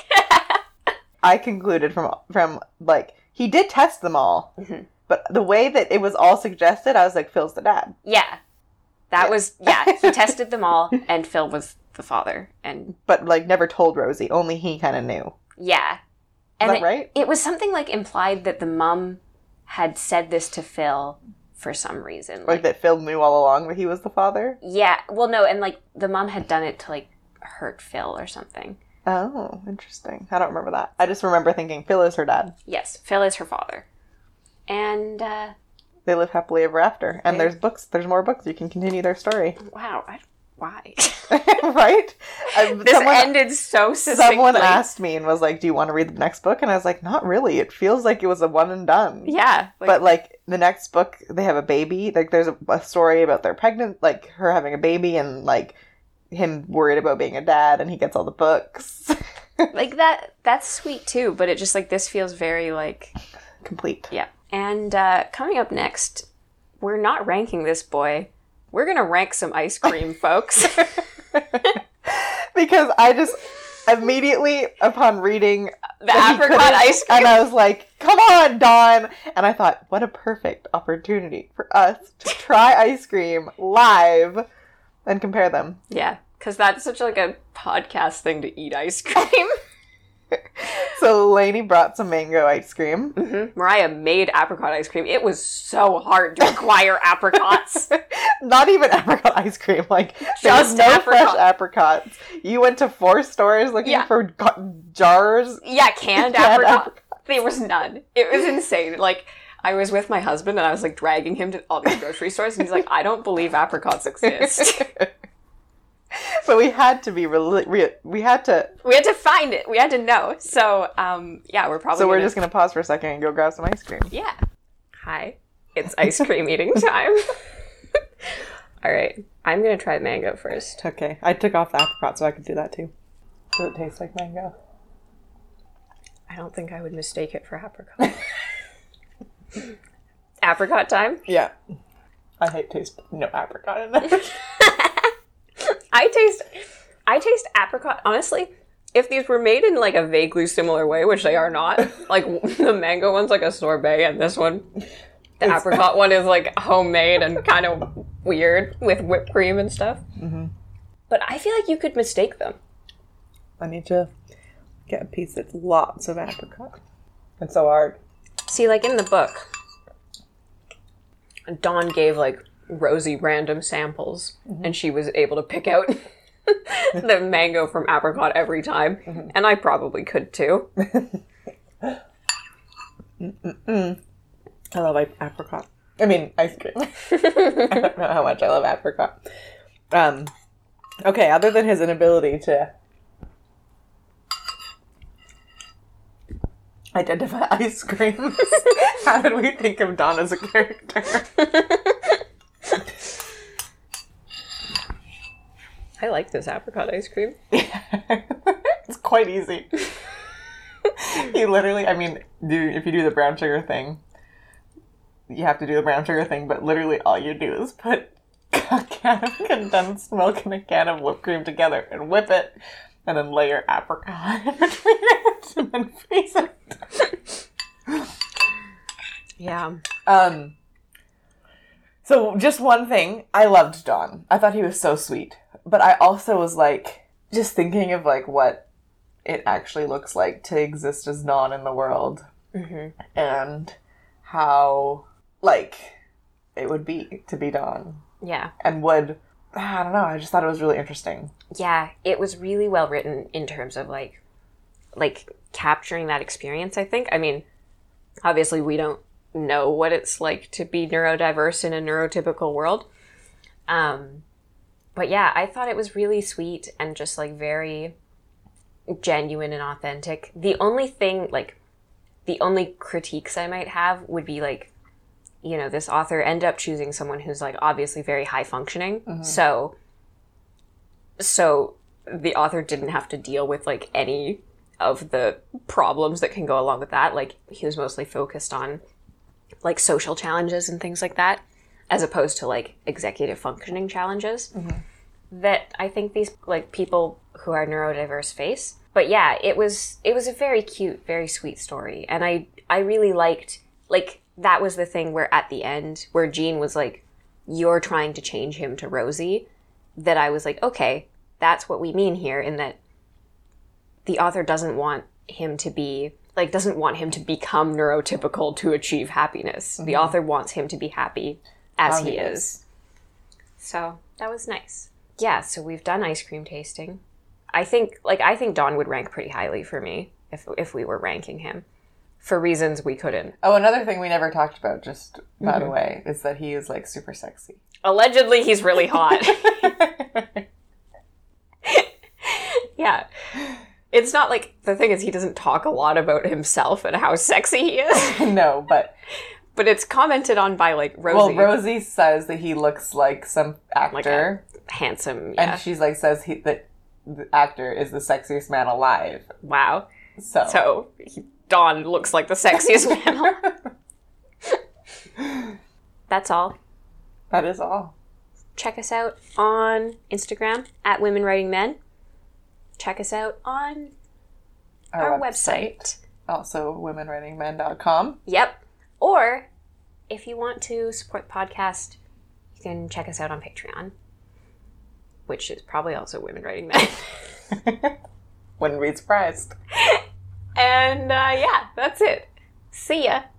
I concluded from, from, like... He did test them all, mm-hmm. but the way that it was all suggested, I was like, Phil's the dad. Yeah. That yeah. was, yeah, he tested them all, and Phil was the father. And But, like, never told Rosie. Only he kind of knew. Yeah. Is and that it, right? It was something, like, implied that the mom had said this to Phil for some reason. Like, like that Phil knew all along that he was the father? Yeah. Well, no, and, like, the mom had done it to, like, hurt Phil or something. Oh, interesting. I don't remember that. I just remember thinking Phil is her dad. Yes, Phil is her father. And, uh... They live happily ever after. And they... there's books. There's more books. You can continue their story. Wow. I... Why? Right? I, this someone, ended so succinctly. Someone asked me and was like, do you want to read the next book? And I was like, not really. It feels like it was a one and done. Yeah. Like... But, like, the next book, they have a baby. Like, there's a, a story about their pregnant, like, her having a baby and, like... him worried about being a dad, and he gets all the books. Like, that, that's sweet, too, but it just, like, this feels very, like... Complete. Yeah. And uh, coming up next, we're not ranking this boy. We're gonna rank some ice cream, folks. Because I just, immediately, upon reading... The apricot ice cream. And I was like, come on, Dawn! And I thought, what a perfect opportunity for us to try ice cream live... and compare them. Yeah, because that's such like a podcast thing to eat ice cream. So Lainey brought some mango ice cream. Mm-hmm. Mariah made apricot ice cream. It was so hard to acquire apricots. Not even apricot ice cream. Like, just no apricot. fresh apricots. You went to four stores looking yeah. for go- jars. Yeah, canned, canned apricot. apricot. There was none. It was insane. Like... I was with my husband, and I was, like, dragging him to all these grocery stores, and he's like, I don't believe apricots exist. But we had to be, re- re- we had to... We had to find it. We had to know. So, um, yeah, we're probably So we're gonna... just going to pause for a second and go grab some ice cream. Yeah. Hi. It's ice cream eating time. All right. I'm going to try the mango first. Okay. I took off the apricot, so I could do that, too. Does it taste like mango? I don't think I would mistake it for apricot. Apricot time? Yeah. I hate taste no apricot in there. I taste I taste apricot, honestly, if these were made in like a vaguely similar way, which they are not, like the mango one's like a sorbet and this one, the it's apricot one is like homemade and kind of weird with whipped cream and stuff. Mm-hmm. But I feel like you could mistake them. I need to get a piece that's lots of apricot. It's so hard. See, like in the book, Dawn gave like Rosie random samples, mm-hmm. and she was able to pick out the mango from apricot every time, mm-hmm. and I probably could too. Mm-mm. I love apricot. I mean, ice cream. I don't know how much I love apricot. Um, okay, other than his inability to identify ice creams, how did we think of Dawn as a character? I like this apricot ice cream. It's quite easy. You literally, I mean, do if you do the brown sugar thing, you have to do the brown sugar thing, but literally all you do is put a can of condensed milk and a can of whipped cream together and whip it, and then layer apricot in between it, and then freeze it. Yeah. Um. So, just one thing. I loved Dawn. I thought he was so sweet. But I also was, like, just thinking of, like, what it actually looks like to exist as Dawn in the world. Mm-hmm. And how, like, it would be to be Dawn. Yeah. And would... I don't know. I just thought it was really interesting. Yeah. It was really well written in terms of, like, like, capturing that experience, I think. I mean, obviously we don't know what it's like to be neurodiverse in a neurotypical world. Um... But yeah, I thought it was really sweet and just like very genuine and authentic. The only thing, like, the only critiques I might have would be, like, you know, this author ended up choosing someone who's, like, obviously very high functioning. Mm-hmm. So, so the author didn't have to deal with, like, any of the problems that can go along with that. Like, he was mostly focused on, like, social challenges and things like that, as opposed to, like, executive functioning challenges mm-hmm. that I think these, like, people who are neurodiverse face. But yeah, it was it was a very cute, very sweet story. And I, I really liked, like, that was the thing where at the end, where Jean was like, you're trying to change him to Rosie, that I was like, okay, that's what we mean here, in that the author doesn't want him to be, like, doesn't want him to become neurotypical to achieve happiness. Mm-hmm. The author wants him to be happy as How he is. is. So that was nice. Yeah, so we've done ice cream tasting. I think, like, I think Don would rank pretty highly for me if if we were ranking him, for reasons we couldn't. Oh, another thing we never talked about, just by mm-hmm. the way, is that he is, like, super sexy. Allegedly, he's really hot. Yeah. It's not like, the thing is, he doesn't talk a lot about himself and how sexy he is. No, but... But it's commented on by, like, Rosie. Well, Rosie says that he looks like some actor. Like a handsome, yeah. And she's, like, says he, that the actor is the sexiest man alive. Wow. So, so he, Don looks like the sexiest man alive. That's all. That is all. Check us out on Instagram, at Women Writing Men. Check us out on our, our website. website. Also, women writing men dot com. Yep. Or, if you want to support the podcast, you can check us out on Patreon, which is probably also Women Writing Men. Wouldn't be surprised. And, uh, yeah, that's it. See ya.